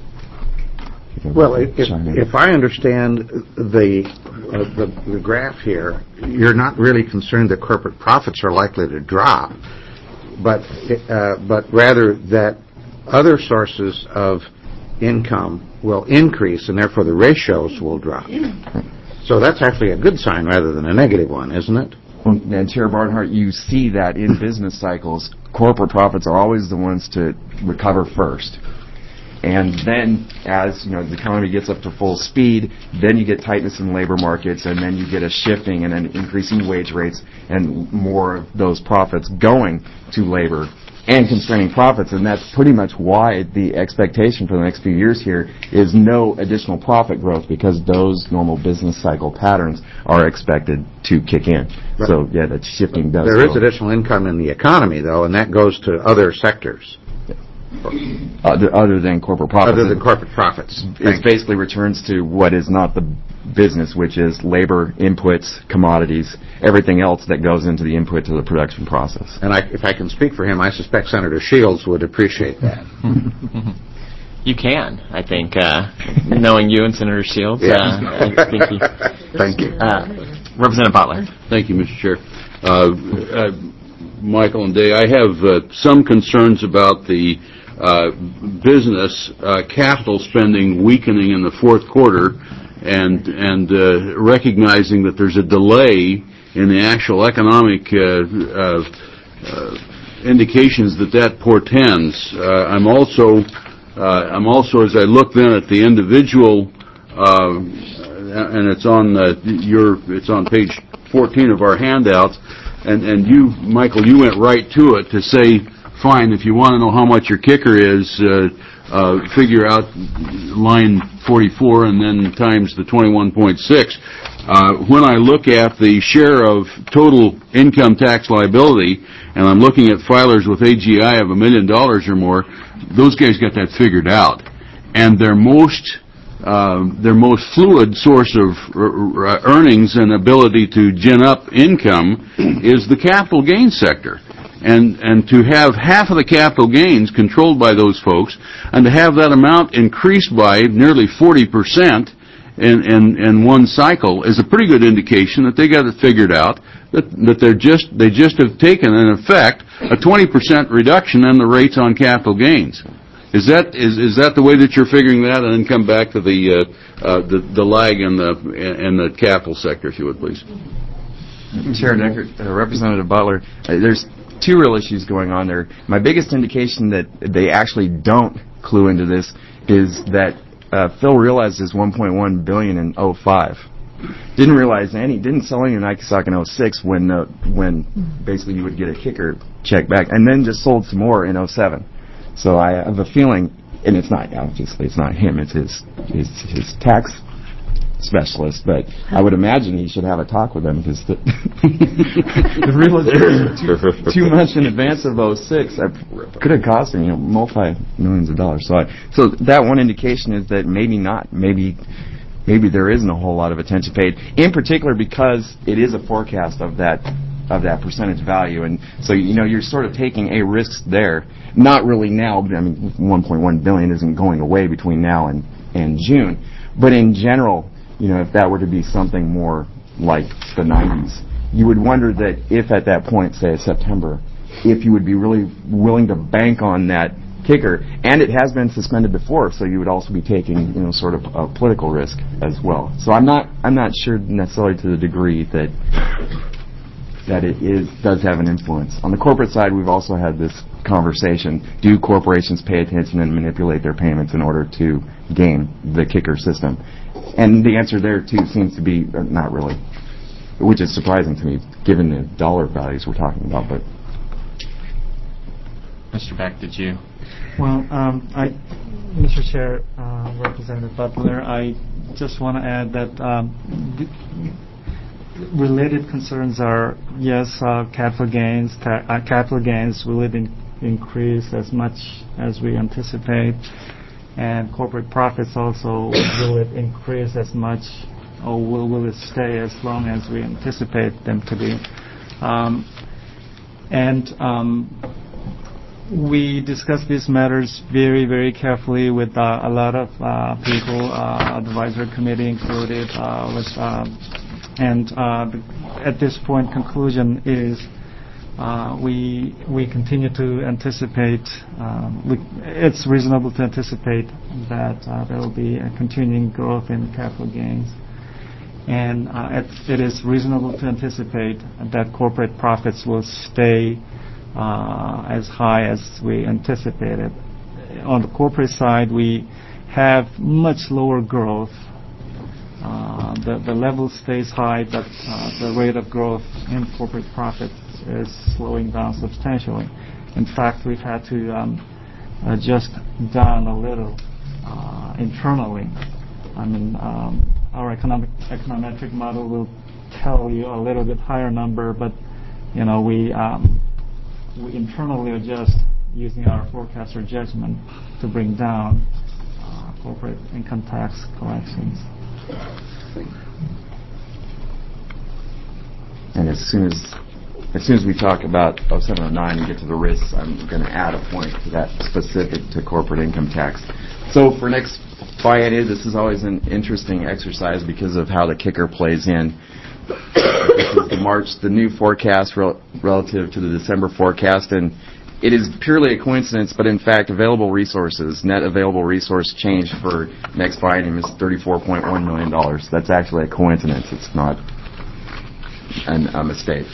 well, if, if I understand the, uh, the the graph here, you're not really concerned that corporate profits are likely to drop, but uh, but rather that other sources of income will increase, and therefore the ratios will drop. So that's actually a good sign rather than a negative one, isn't it? And Chair Barnhart, you see that in business cycles, corporate profits are always the ones to recover first. And then, as you know, the economy gets up to full speed, then you get tightness in labor markets, and then you get a shifting and an increasing wage rates, and more of those profits going to labor and constraining profits, and that's pretty much why the expectation for the next few years here is no additional profit growth, because those normal business cycle patterns are expected to kick in. Right. So, yeah, that shifting does There go. is additional income in the economy, though, and that goes to other sectors. Other, other than corporate profits. Other than corporate profits. It basically returns to what is not the business, which is labor, inputs, commodities, everything else that goes into the input to the production process. And I, if I can speak for him, I suspect Senator Shields would appreciate that. You can, I think, uh, knowing you and Senator Shields. Yeah. Uh, I think you, Thank you. Uh, Representative Butler. Thank you, Mister Chair. Uh, uh, Michael and Day, I have uh, some concerns about the uh, business uh, capital spending weakening in the fourth quarter, and and uh, recognizing that there's a delay in the actual economic uh, uh, uh, indications that that portends. Uh, I'm also uh, I'm also as I look then at the individual, uh, and it's on uh, your it's on page fourteen of our handouts, and and you, Michael, you went right to it to say, fine, if you want to know how much your kicker is, uh, uh, figure out line forty-four and then times the twenty-one point six. Uh, when I look at the share of total income tax liability, and I'm looking at filers with A G I of a million dollars or more, those guys got that figured out. And their most uh, their most fluid source of r- r- earnings and ability to gin up income is the capital gains sector. And and to have half of the capital gains controlled by those folks, and to have that amount increased by nearly forty percent in, in, in one cycle is a pretty good indication that they got it figured out, that that they're just they just have taken in effect a twenty percent reduction in the rates on capital gains. Is that is is that the way that you're figuring that? And then come back to the uh, uh, the, the lag in the in the capital sector, if you would, please. Chair Decker, uh, Representative Butler, uh, there's two real issues going on there. My biggest indication that they actually don't clue into this is that uh, Phil realized his one point one billion dollars in oh five. Didn't realize any, didn't sell any in Ikesock in oh six when uh, when basically you would get a kicker check back, and then just sold some more in oh seven. So I have a feeling, and it's not, obviously it's not him, it's his his, his tax specialist, but I would imagine he should have a talk with them, because the, the realization too, too much in advance of oh six could have cost him, you know, multi millions of dollars. So, I, so that one indication is that maybe not, maybe maybe there isn't a whole lot of attention paid, in particular because it is a forecast of that of that percentage value, and so you know you're sort of taking a risk there. Not really now, but I mean, one point one billion dollars isn't going away between now and and June, but in general. You know, if that were to be something more like the nineties, you would wonder that if at that point, say September, if you would be really willing to bank on that kicker, and it has been suspended before, so you would also be taking, you know, sort of a political risk as well. So I'm not, I'm not sure necessarily to the degree that that it is does have an influence. On the corporate side, we've also had this conversation: do corporations pay attention and manipulate their payments in order to game the kicker system? And the answer there, too, seems to be uh, not really, which is surprising to me, given the dollar values we're talking about. But Mister Beck, did you? Well, um, I, Mister Chair, uh, Representative Butler, I just want to add that um, the related concerns are, yes, uh, capital gains. Ta- uh, capital gains will it in- increase as much as we anticipate? And corporate profits also, will it increase as much, or will, will it stay as long as we anticipate them to be? Um, and um, we discussed these matters very, very carefully with uh, a lot of uh, people, uh, advisory committee included, uh, with, uh, and uh, the, at this point, conclusion is Uh, we we continue to anticipate, um, we, it's reasonable to anticipate that uh, there will be a continuing growth in capital gains. And uh, it, it is reasonable to anticipate that corporate profits will stay uh, as high as we anticipated. On the corporate side, we have much lower growth. Uh, the, the level stays high, but uh, the rate of growth in corporate profits is slowing down substantially. In fact, we've had to um, adjust down a little uh, internally. I mean, um, our economic econometric model will tell you a little bit higher number, but you know, we um, we internally adjust using our forecaster judgment to bring down uh, corporate income tax collections. And as soon as as soon as we talk about oh seven oh nine and get to the risks, I'm going to add a point to that specific to corporate income tax. So for next biennium, this is always an interesting exercise because of how the kicker plays in. This is the March, the new forecast rel- relative to the December forecast, and it is purely a coincidence, but in fact, available resources, net available resource change for next biennium is thirty-four point one million dollars. That's actually a coincidence. It's not an, a mistake.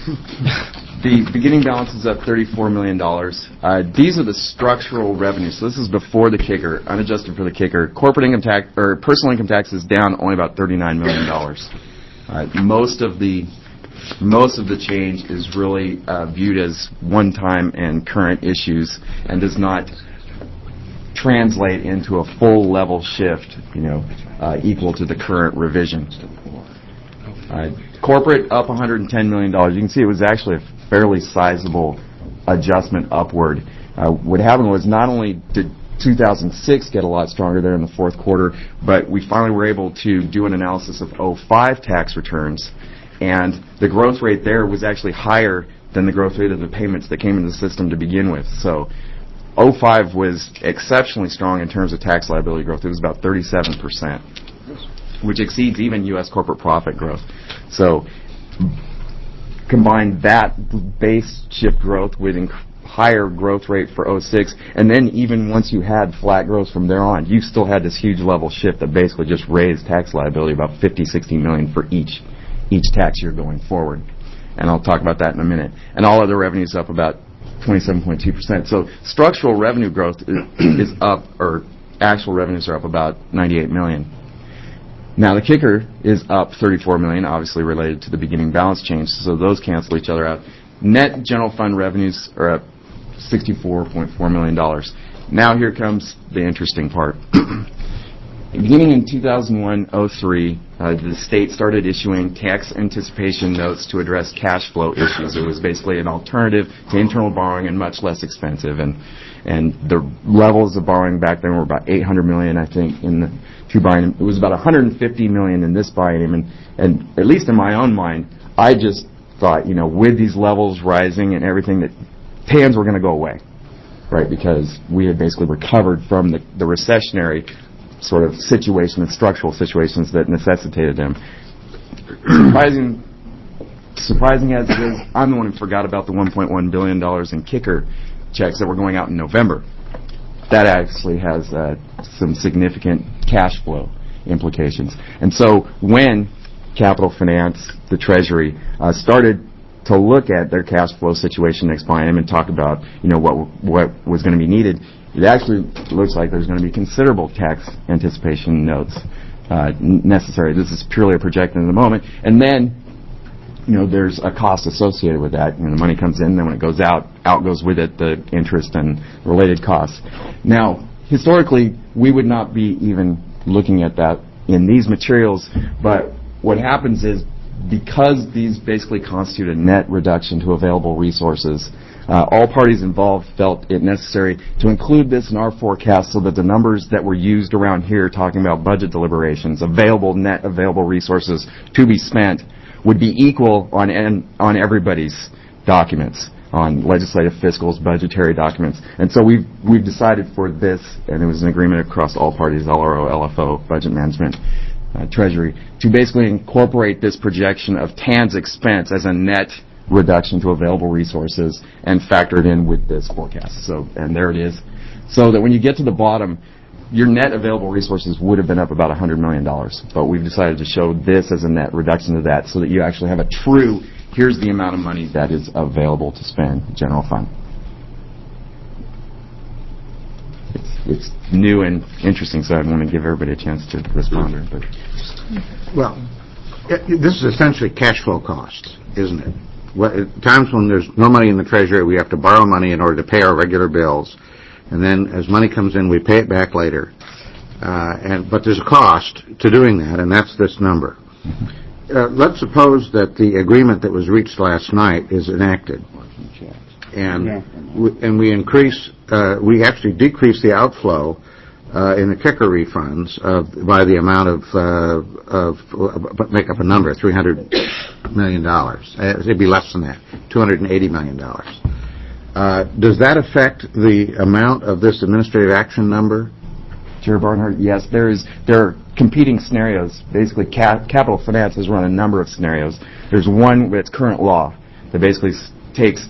The beginning balance is up thirty-four million dollars. Uh, these are the structural revenues. So this is before the kicker, unadjusted for the kicker. Corporate income tax or personal income tax is down only about thirty-nine million dollars. Uh, most of the most of the change is really uh, viewed as one-time and current issues, and does not translate into a full level shift, you know, uh, equal to the current revision. Uh, corporate up one hundred ten million dollars. You can see it was actually a fairly sizable adjustment upward. Uh, what happened was not only did two thousand six get a lot stronger there in the fourth quarter, but we finally were able to do an analysis of oh five tax returns, and the growth rate there was actually higher than the growth rate of the payments that came into the system to begin with. So oh five was exceptionally strong in terms of tax liability growth. It was about thirty-seven percent, which exceeds even U S corporate profit growth. So combine that base shift growth with inc- higher growth rate for oh six, and then even once you had flat growth from there on, you still had this huge level shift that basically just raised tax liability about fifty, sixty million for each each tax year going forward. And I'll talk about that in a minute. And all other revenues up about twenty-seven point two percent. So structural revenue growth is, is up, or actual revenues are up about ninety-eight million. Now the kicker is up thirty-four million, obviously related to the beginning balance change, so those cancel each other out. Net general fund revenues are up sixty-four point four million dollars. Now here comes the interesting part. Beginning in two thousand one oh three, uh, the state started issuing tax anticipation notes to address cash flow issues. It was basically an alternative to internal borrowing and much less expensive. And and the levels of borrowing back then were about eight hundred million dollars, I think, in the two biennium. It was about one hundred fifty million dollars in this biennium. And, and at least in my own mind, I just thought, you know, with these levels rising and everything, that T A Ns were going to go away, right? Because we had basically recovered from the, the recessionary sort of situation and structural situations that necessitated them. Surprising, surprising as it is, I'm the one who forgot about the one point one billion dollars in kicker checks that were going out in November. That actually has uh, some significant cash flow implications. And so when Capital Finance, the Treasury, uh, started to look at their cash flow situation next biennium and talk about, you know, what what was going to be needed, it actually looks like there's going to be considerable tax anticipation notes uh, necessary. This is purely a projection in the moment. And then, you know, there's a cost associated with that. You know, the money comes in, then when it goes out, out goes with it the interest and related costs. Now, historically, we would not be even looking at that in these materials, but what happens is, because these basically constitute a net reduction to available resources, uh, all parties involved felt it necessary to include this in our forecast so that the numbers that were used around here talking about budget deliberations, available net available resources to be spent, would be equal on en- on everybody's documents, on legislative fiscals, budgetary documents. And so we've we've decided for this, and it was an agreement across all parties, L R O, L F O, Budget Management, Uh, Treasury, to basically incorporate this projection of T A N's expense as a net reduction to available resources and factor it in with this forecast. So, and there it is. So that when you get to the bottom, your net available resources would have been up about one hundred million dollars. But we've decided to show this as a net reduction to that so that you actually have a true, here's the amount of money that is available to spend, general fund. It's, it's new and interesting, so I want to give everybody a chance to respond. But Well, it, this is essentially cash flow costs, isn't it? What, at times when there's no money in the Treasury, we have to borrow money in order to pay our regular bills, and then as money comes in, we pay it back later. Uh, and but there's a cost to doing that, and that's this number. Uh, let's suppose that the agreement that was reached last night is enacted, and yeah. we, and we increase, uh, we actually decrease the outflow uh, in the kicker refunds uh, by the amount of, uh, of uh, make up a number, three hundred million dollars. Uh, it'd be less than that, two hundred eighty million dollars. Uh, does that affect the amount of this administrative action number? Chair Barnhart, yes, there is. There are competing scenarios. Basically, Cap- Capital Finance has run a number of scenarios. There's one with current law that basically s- takes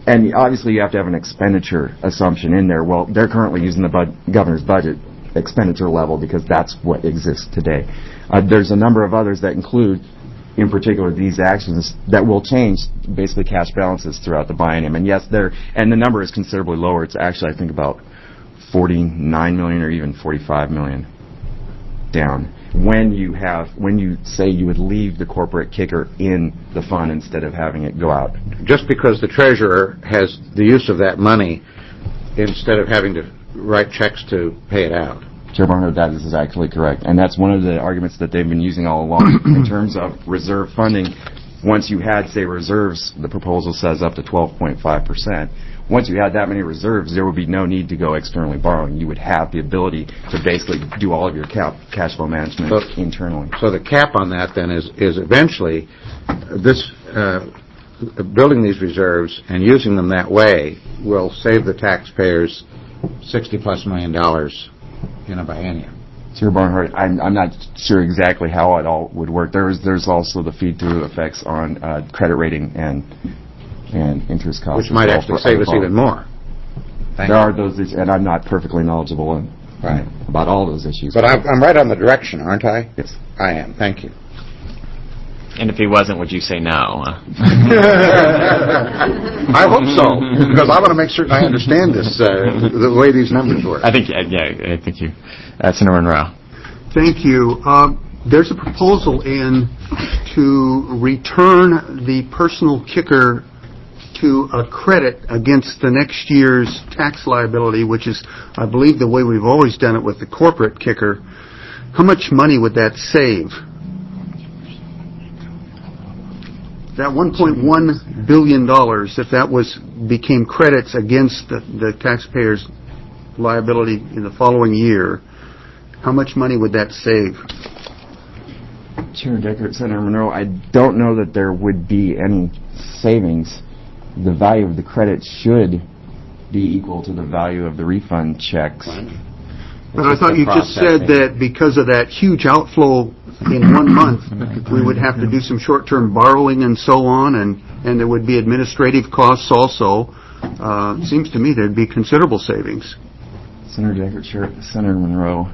and obviously you have to have an expenditure assumption in there. Well, they're currently using the bud- governor's budget expenditure level because that's what exists today. Uh, there's a number of others that include, in particular, these actions that will change basically cash balances throughout the biennium. And yes, there, and the number is considerably lower. It's actually, I think, about forty-nine million or even forty-five million down when you have, when you say you would leave the corporate kicker in the fund instead of having it go out. Just because the treasurer has the use of that money instead of having to write checks to pay it out. Chair Barnard, that is actually correct. And that's one of the arguments that they've been using all along. In terms of reserve funding, once you had, say, reserves, the proposal says up to twelve point five percent. Once you had that many reserves, there would be no need to go externally borrowing. You would have the ability to basically do all of your cap, cash flow management So- internally. So the cap on that then is, is eventually this, uh, building these reserves and using them that way will save the taxpayers sixty plus million dollars in a biennium. Chair Barnhart, I'm, I'm not sure exactly how it all would work. There's there's also the feed-through effects on uh, credit rating and and interest costs. Which might as well actually for save us other even more. Thank There you. are those, issues, and I'm not perfectly knowledgeable in, Right. about all those issues. But I'm, I'm right on the direction, aren't I? Yes. I am. Thank you. And if he wasn't, would you say no? Uh, I hope so, because I want to make certain I understand this, uh, the way these numbers work. I think, uh, yeah, I think you. Uh, Senator Monroe. Thank you. Uh, there's a proposal in to return the personal kicker to a credit against the next year's tax liability, which is, I believe, the way we've always done it with the corporate kicker. How much money would that save? That one point one billion dollars, if that was became credits against the, the taxpayer's liability in the following year, how much money would that save? Chair Deckert, Senator Monroe, I don't know that there would be any savings. The value of the credit should be equal to the value of the refund checks. But I thought you just said that because of that huge outflow in one month, we would have to do some short-term borrowing and so on, and, and there would be administrative costs also. Uh, seems to me there'd be considerable savings. Senator Deckert, Chair, Senator Monroe.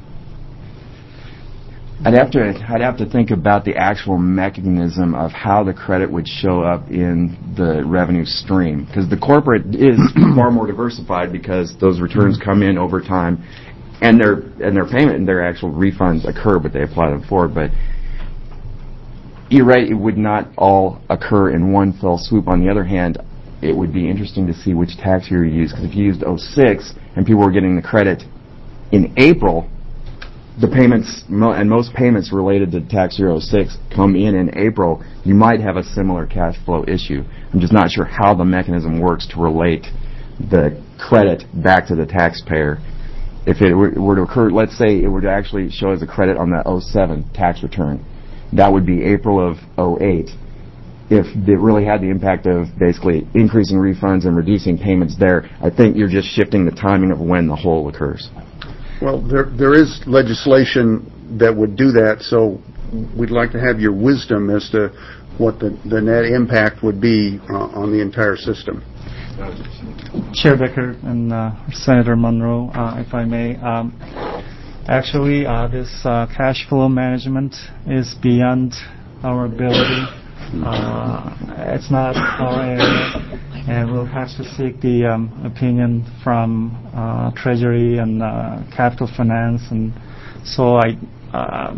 I'd have to I'd have to think about the actual mechanism of how the credit would show up in the revenue stream, because the corporate is far more diversified because those returns come in over time, and their and their payment and their actual refunds occur, but they apply them forward. But you're right, it would not all occur in one fell swoop. On the other hand, it would be interesting to see which tax year you use, because if you used oh six and people were getting the credit in April, the payments, and most payments related to tax year oh six come in in April, you might have a similar cash flow issue. I'm just not sure how the mechanism works to relate the credit back to the taxpayer. If it were, were to occur, let's say it were to actually show as a credit on the oh seven tax return, that would be April of oh eight. If it really had the impact of basically increasing refunds and reducing payments there, I think you're just shifting the timing of when the hole occurs. Well, there there is legislation that would do that, so we'd like to have your wisdom as to what the, the net impact would be uh, on the entire system. Chair Becker and uh, Senator Monroe, uh, if I may. Um, actually, uh, this uh, cash flow management is beyond our ability. Uh, it's not our area, and we'll have to seek the um, opinion from uh, Treasury and uh, Capital Finance, and so I, uh,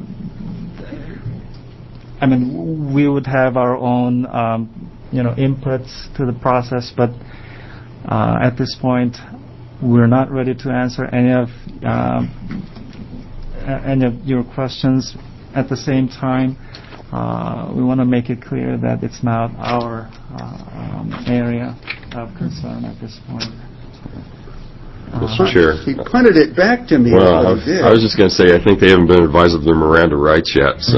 I mean, we would have our own, um, you know, inputs to the process, but uh, at this point, we're not ready to answer any of um, any of your questions. At the same time, Uh, we want to make it clear that it's not our uh, um, area of concern at this point. Mister Chair. He punted it back to me. Well, I, He did. I was just going to say, I think they haven't been advised of their Miranda rights yet. So.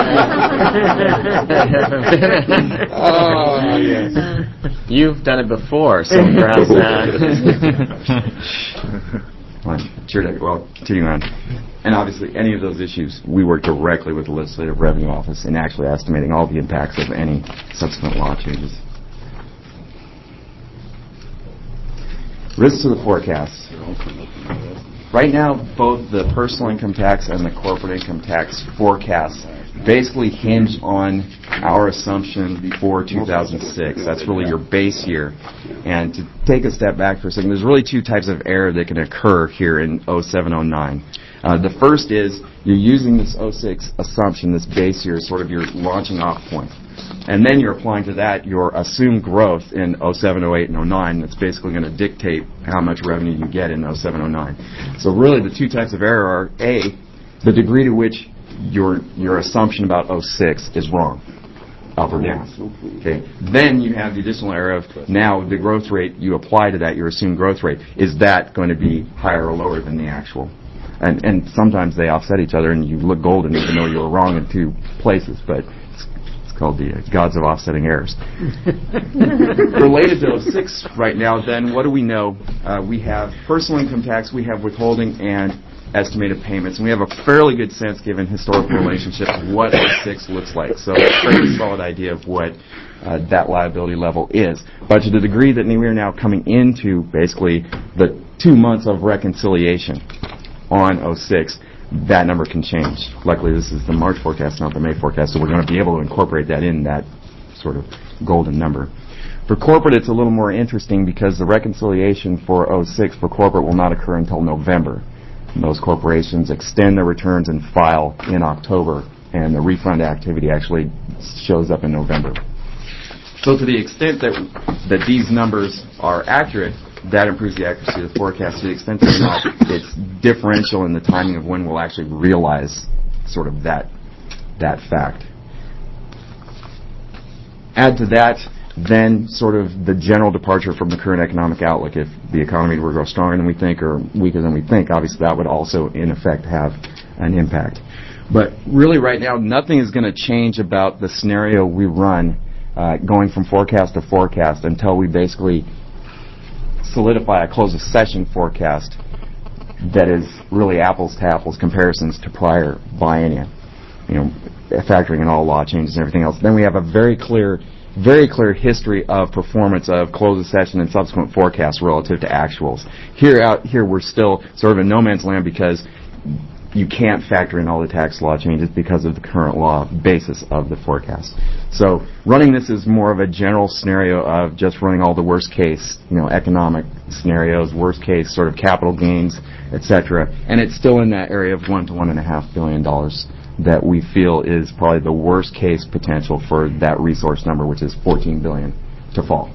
Oh, yes. You've done it before, so perhaps that. Sure. Well, continuing on. And obviously, any of those issues, we work directly with the Legislative Revenue Office in actually estimating all the impacts of any subsequent law changes. Risks to the forecast. Right now, both the personal income tax and the corporate income tax forecasts basically hinge on our assumption before two thousand six. That's really your base year. And to take a step back for a second, there's really two types of error that can occur here in oh seven oh nine. Uh, the first is you're using this oh six assumption, this base year, as sort of your launching off point. And then you're applying to that your assumed growth in oh seven, oh eight, and oh nine that's basically going to dictate how much revenue you get in oh seven, oh nine. So really the two types of error are, A, the degree to which your your assumption about oh six is wrong, up or down. Okay. Then you have the additional error of now the growth rate you apply to that, your assumed growth rate, is that going to be higher or lower than the actual? And and sometimes they offset each other and you look golden even though you were wrong in two places, but called the uh, gods of offsetting errors. Related to oh six right now, then, what do we know? Uh, we have personal income tax, we have withholding, and estimated payments. And we have a fairly good sense, given historical relationships, of what oh six looks like. So a pretty solid idea of what uh, that liability level is. But to the degree that we are now coming into basically the two months of reconciliation on oh six, that number can change. Luckily, this is the March forecast, not the May forecast, so we're going to be able to incorporate that in that sort of golden number. For corporate, it's a little more interesting because the reconciliation for oh six for corporate will not occur until November. Most corporations extend their returns and file in October, and the refund activity actually shows up in November. So to the extent that that these numbers are accurate, that improves the accuracy of the forecast. To the extent that not, it's differential in the timing of when we'll actually realize sort of that that fact. Add to that, then sort of the general departure from the current economic outlook. If the economy were to grow stronger than we think or weaker than we think, obviously that would also, in effect, have an impact. But really right now, nothing is going to change about the scenario we run uh, going from forecast to forecast until we basically solidify a close of session forecast that is really apples to apples comparisons to prior biennia, you know, factoring in all law changes and everything else. Then we have a very clear, very clear history of performance of close of session and subsequent forecasts relative to actuals. Here, out here, we're still sort of in no man's land because you can't factor in all the tax law changes because of the current law basis of the forecast. So running this is more of a general scenario of just running all the worst case, you know, economic scenarios, worst case sort of capital gains, et cetera. And it's still in that area of one to one and a half billion dollars that we feel is probably the worst case potential for that resource number, which is fourteen billion dollars to fall.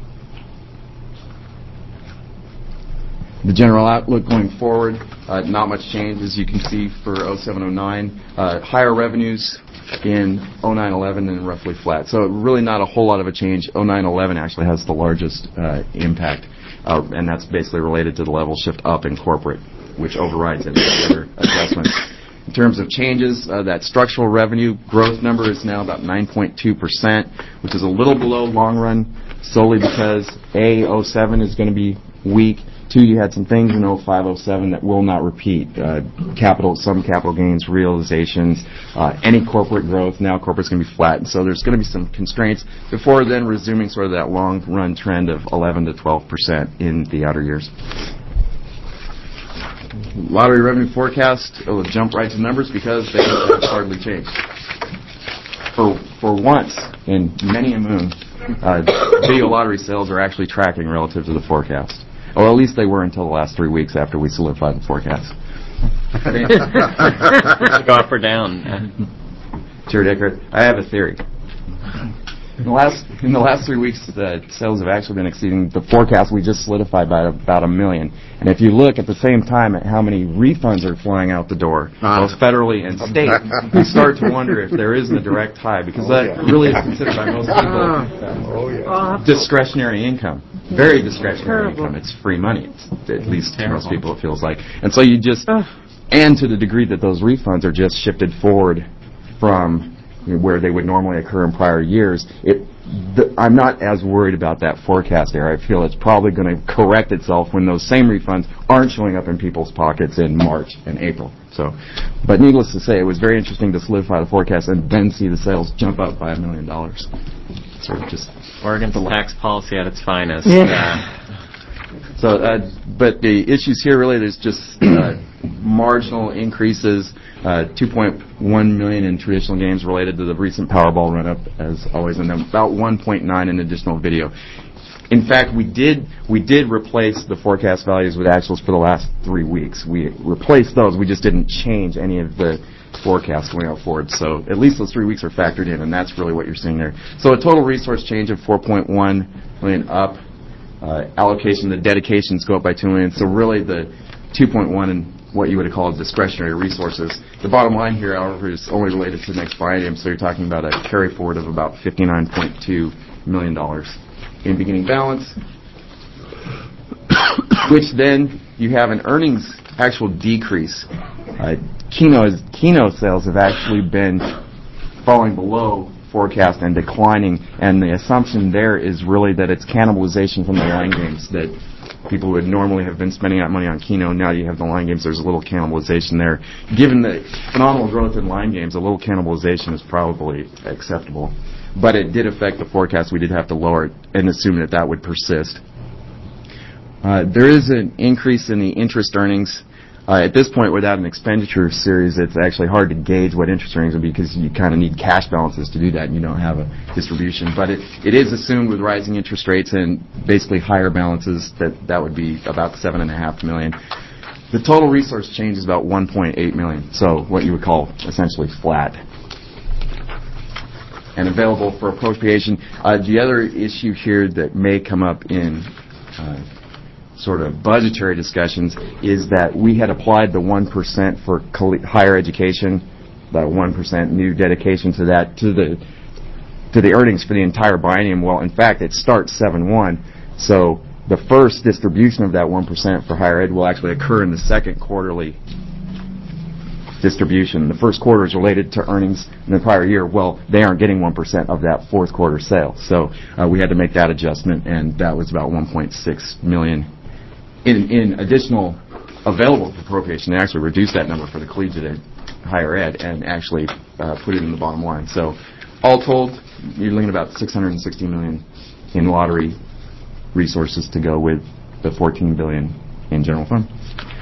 The general outlook going forward, uh, not much change, as you can see, for oh seven oh nine. Uh, higher revenues in oh nine eleven and roughly flat. So really not a whole lot of a change. oh nine eleven actually has the largest uh, impact, uh, and that's basically related to the level shift up in corporate, which overrides any other adjustments. In terms of changes, uh, that structural revenue growth number is now about nine point two percent, which is a little below long run, solely because, A, oh seven is going to be weak. Two, you had some things in oh five, oh seven that will not repeat. Uh, capital, some capital gains, realizations, uh, any corporate growth. Now corporate's going to be flat. And so there's going to be some constraints before then resuming sort of that long-run trend of eleven to twelve percent in the outer years. Lottery revenue forecast, it will jump right to numbers because they have hardly changed. For, for once in many a moon, uh, video lottery sales are actually tracking relative to the forecast. Or at least they were until the last three weeks after we solidified the forecast. Go up or down? Sure, Dicker. I have a theory. In the last in the last three weeks, the sales have actually been exceeding the forecast we just solidified by about a million. And if you look at the same time at how many refunds are flying out the door, Ah. both federally and state, you start to wonder if there isn't a direct tie, because that really is considered by most people discretionary income. Very discretionary income. It's free money. It's, at least to most people it feels like. And so you just, and to the degree that those refunds are just shifted forward from where they would normally occur in prior years, it, the, I'm not as worried about that forecast error. I feel it's probably going to correct itself when those same refunds aren't showing up in people's pockets in March and April. So, but needless to say, it was very interesting to solidify the forecast and then see the sales jump up by a million dollars. Sort of just Oregon's tax policy at its finest. Yeah. Uh, So, uh, but the issues here really, there's just uh, marginal increases, uh, two point one million in traditional games related to the recent Powerball run-up, as always, and then about one point nine in additional video. In fact, we did we did replace the forecast values with actuals for the last three weeks. We replaced those. We just didn't change any of the forecasts going out forward. So at least those three weeks are factored in, and that's really what you're seeing there. So a total resource change of four point one million up. Uh, allocation, the dedications go up by two million. So really the two point one in what you would call discretionary resources. The bottom line here, however, is only related to the next biennium. So you're talking about a carry forward of about fifty-nine point two million dollars in beginning balance, which then you have an earnings actual decrease. Uh, Keno, Keno sales have actually been falling below forecast and declining, and the assumption there is really that it's cannibalization from the line games, that people would normally have been spending that money on Keno. Now you have the line games, there's a little cannibalization there. Given the phenomenal growth in line games, a little cannibalization is probably acceptable. But it did affect the forecast. We did have to lower it and assume that that would persist. Uh, there is an increase in the interest earnings. Uh, at this point, without an expenditure series, it's actually hard to gauge what interest earnings will be because you kind of need cash balances to do that, and you don't have a distribution. But it, it is assumed with rising interest rates and basically higher balances that that would be about seven and a half million. The total resource change is about one point eight million, so what you would call essentially flat. And available for appropriation. Uh, the other issue here that may come up in uh, sort of budgetary discussions is that we had applied the one percent for higher education, the one percent new dedication to that, to the to the earnings for the entire biennium. Well, in fact, it starts seven one, so the first distribution of that one percent for higher ed will actually occur in the second quarterly distribution. The first quarter is related to earnings in the prior year. Well, they aren't getting one percent of that fourth quarter sale. So uh, we had to make that adjustment, and that was about one point six million dollars in, in additional available appropriation. They actually reduced that number for the collegiate ed, higher ed and actually uh, put it in the bottom line. So all told, you're looking at about six hundred sixty million dollars in lottery resources to go with the fourteen billion dollars in general fund.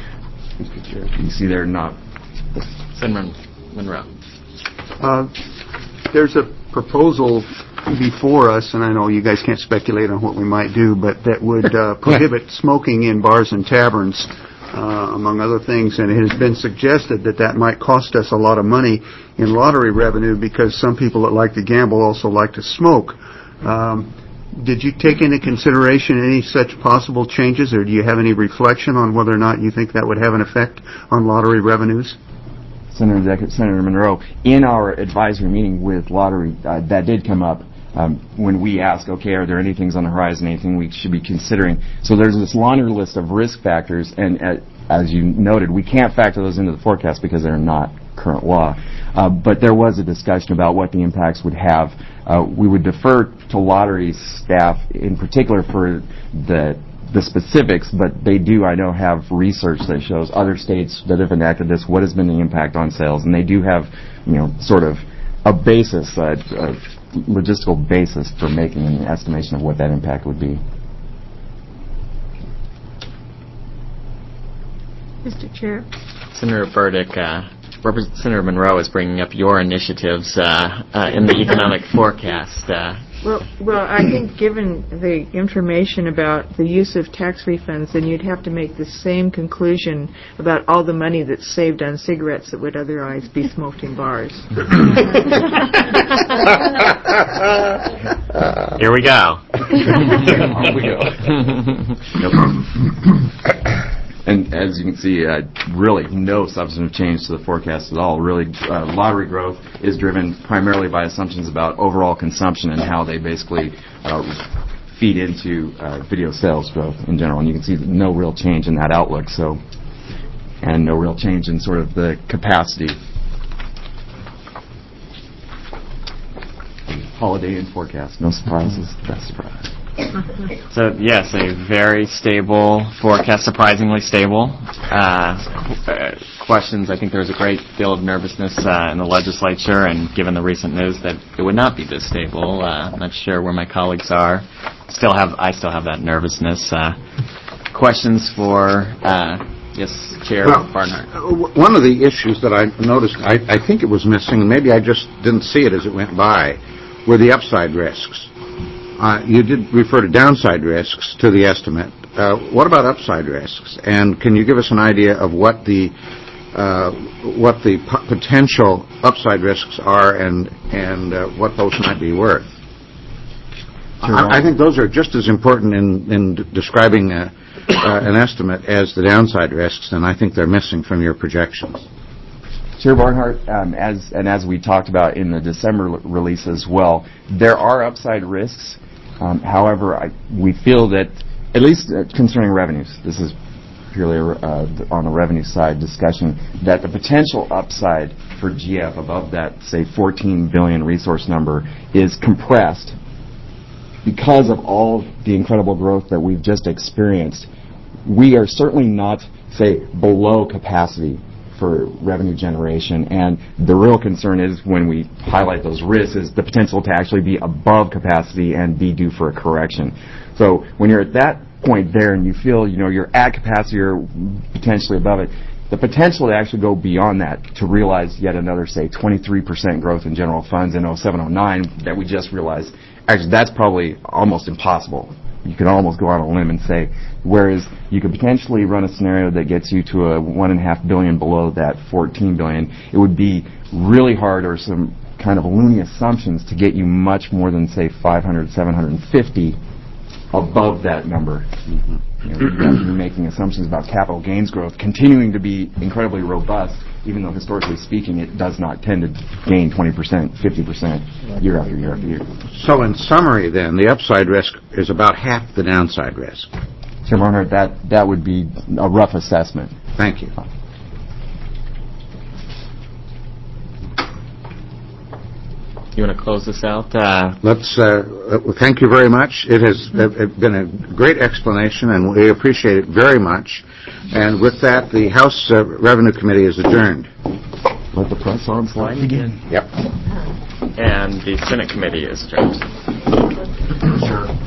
You see there not... Senator Monroe. Uh, there's a proposal before us, and I know you guys can't speculate on what we might do, but that would uh, prohibit smoking in bars and taverns, uh, among other things, and it has been suggested that that might cost us a lot of money in lottery revenue because some people that like to gamble also like to smoke. Um, did you take into consideration any such possible changes, or do you have any reflection on whether or not you think that would have an effect on lottery revenues? Senator, Senator Monroe, in our advisory meeting with lottery, uh, that did come up um, when we asked, okay, are there any things on the horizon, anything we should be considering? So there's this laundry list of risk factors, and uh, as you noted, we can't factor those into the forecast because they're not current law. Uh, but there was a discussion about what the impacts would have. Uh, we would defer to lottery staff, in particular for the the specifics, but they do, I know, have research that shows other states that have enacted this, what has been the impact on sales, and they do have, you know, sort of a basis, a, a logistical basis for making an estimation of what that impact would be. Mister Chair. Senator Burdick, uh, Representative Senator Monroe is bringing up your initiatives uh, uh, in the economic forecast. Uh, Well, well, I think given the information about the use of tax refunds, then you'd have to make the same conclusion about all the money that's saved on cigarettes that would otherwise be smoked in bars. Here we go. Here we go. No problem. And as you can see, uh, really no substantive change to the forecast at all. Really, uh, lottery growth is driven primarily by assumptions about overall consumption and how they basically uh, feed into uh, video sales growth in general. And you can see no real change in that outlook. So, and no real change in sort of the capacity. Holiday Inn forecast, no surprises. Best surprise. So, yes, a very stable forecast, surprisingly stable. Uh, qu- uh, questions, I think there was a great deal of nervousness uh, in the legislature, and given the recent news that it would not be this stable, uh, I'm not sure where my colleagues are. Still have, I still have that nervousness. Uh, questions for, uh, yes, Chair Well, Barnhart? uh, w- one of the issues that I noticed, I, I think it was missing, and maybe I just didn't see it as it went by, were the upside risks. Uh, you did refer to downside risks to the estimate. Uh, what about upside risks? And can you give us an idea of what the uh, what the p- potential upside risks are and and uh, what those might be worth? I, I think those are just as important in, in d- describing a, uh, an estimate as the downside risks, and I think they're missing from your projections. Chair Barnhart, um, as and as we talked about in the December l- release as well, there are upside risks. Um, however, I, we feel that, at least uh, concerning revenues, this is purely uh, on a revenue side discussion, that the potential upside for G F above that, say, fourteen billion resource number is compressed because of all the incredible growth that we've just experienced. We are certainly not, say, below capacity for revenue generation, and the real concern is when we highlight those risks is the potential to actually be above capacity and be due for a correction. So when you're at that point there and you feel, you know, you're at capacity or potentially above it, the potential to actually go beyond that to realize yet another, say, twenty-three percent growth in general funds in oh seven oh nine that we just realized, actually that's probably almost impossible. You could almost go on a limb and say, whereas you could potentially run a scenario that gets you to a one and a half billion below that fourteen billion, it would be really hard or some kind of loony assumptions to get you much more than, say, five hundred, seven hundred fifty above that number. Mm-hmm. You know, you have to be making assumptions about capital gains growth continuing to be incredibly robust, even though historically speaking it does not tend to gain twenty percent, fifty percent year after year after year. So in summary then, the upside risk is about half the downside risk. Chair Barnhart, that, that would be a rough assessment. Thank you. You want to close this out? Uh, Let's uh, uh, thank you very much. It has uh, been a great explanation, and we appreciate it very much. And with that, the House uh, Revenue Committee is adjourned. Let the press on slide again. Yep. and the Senate Committee is adjourned. Sure.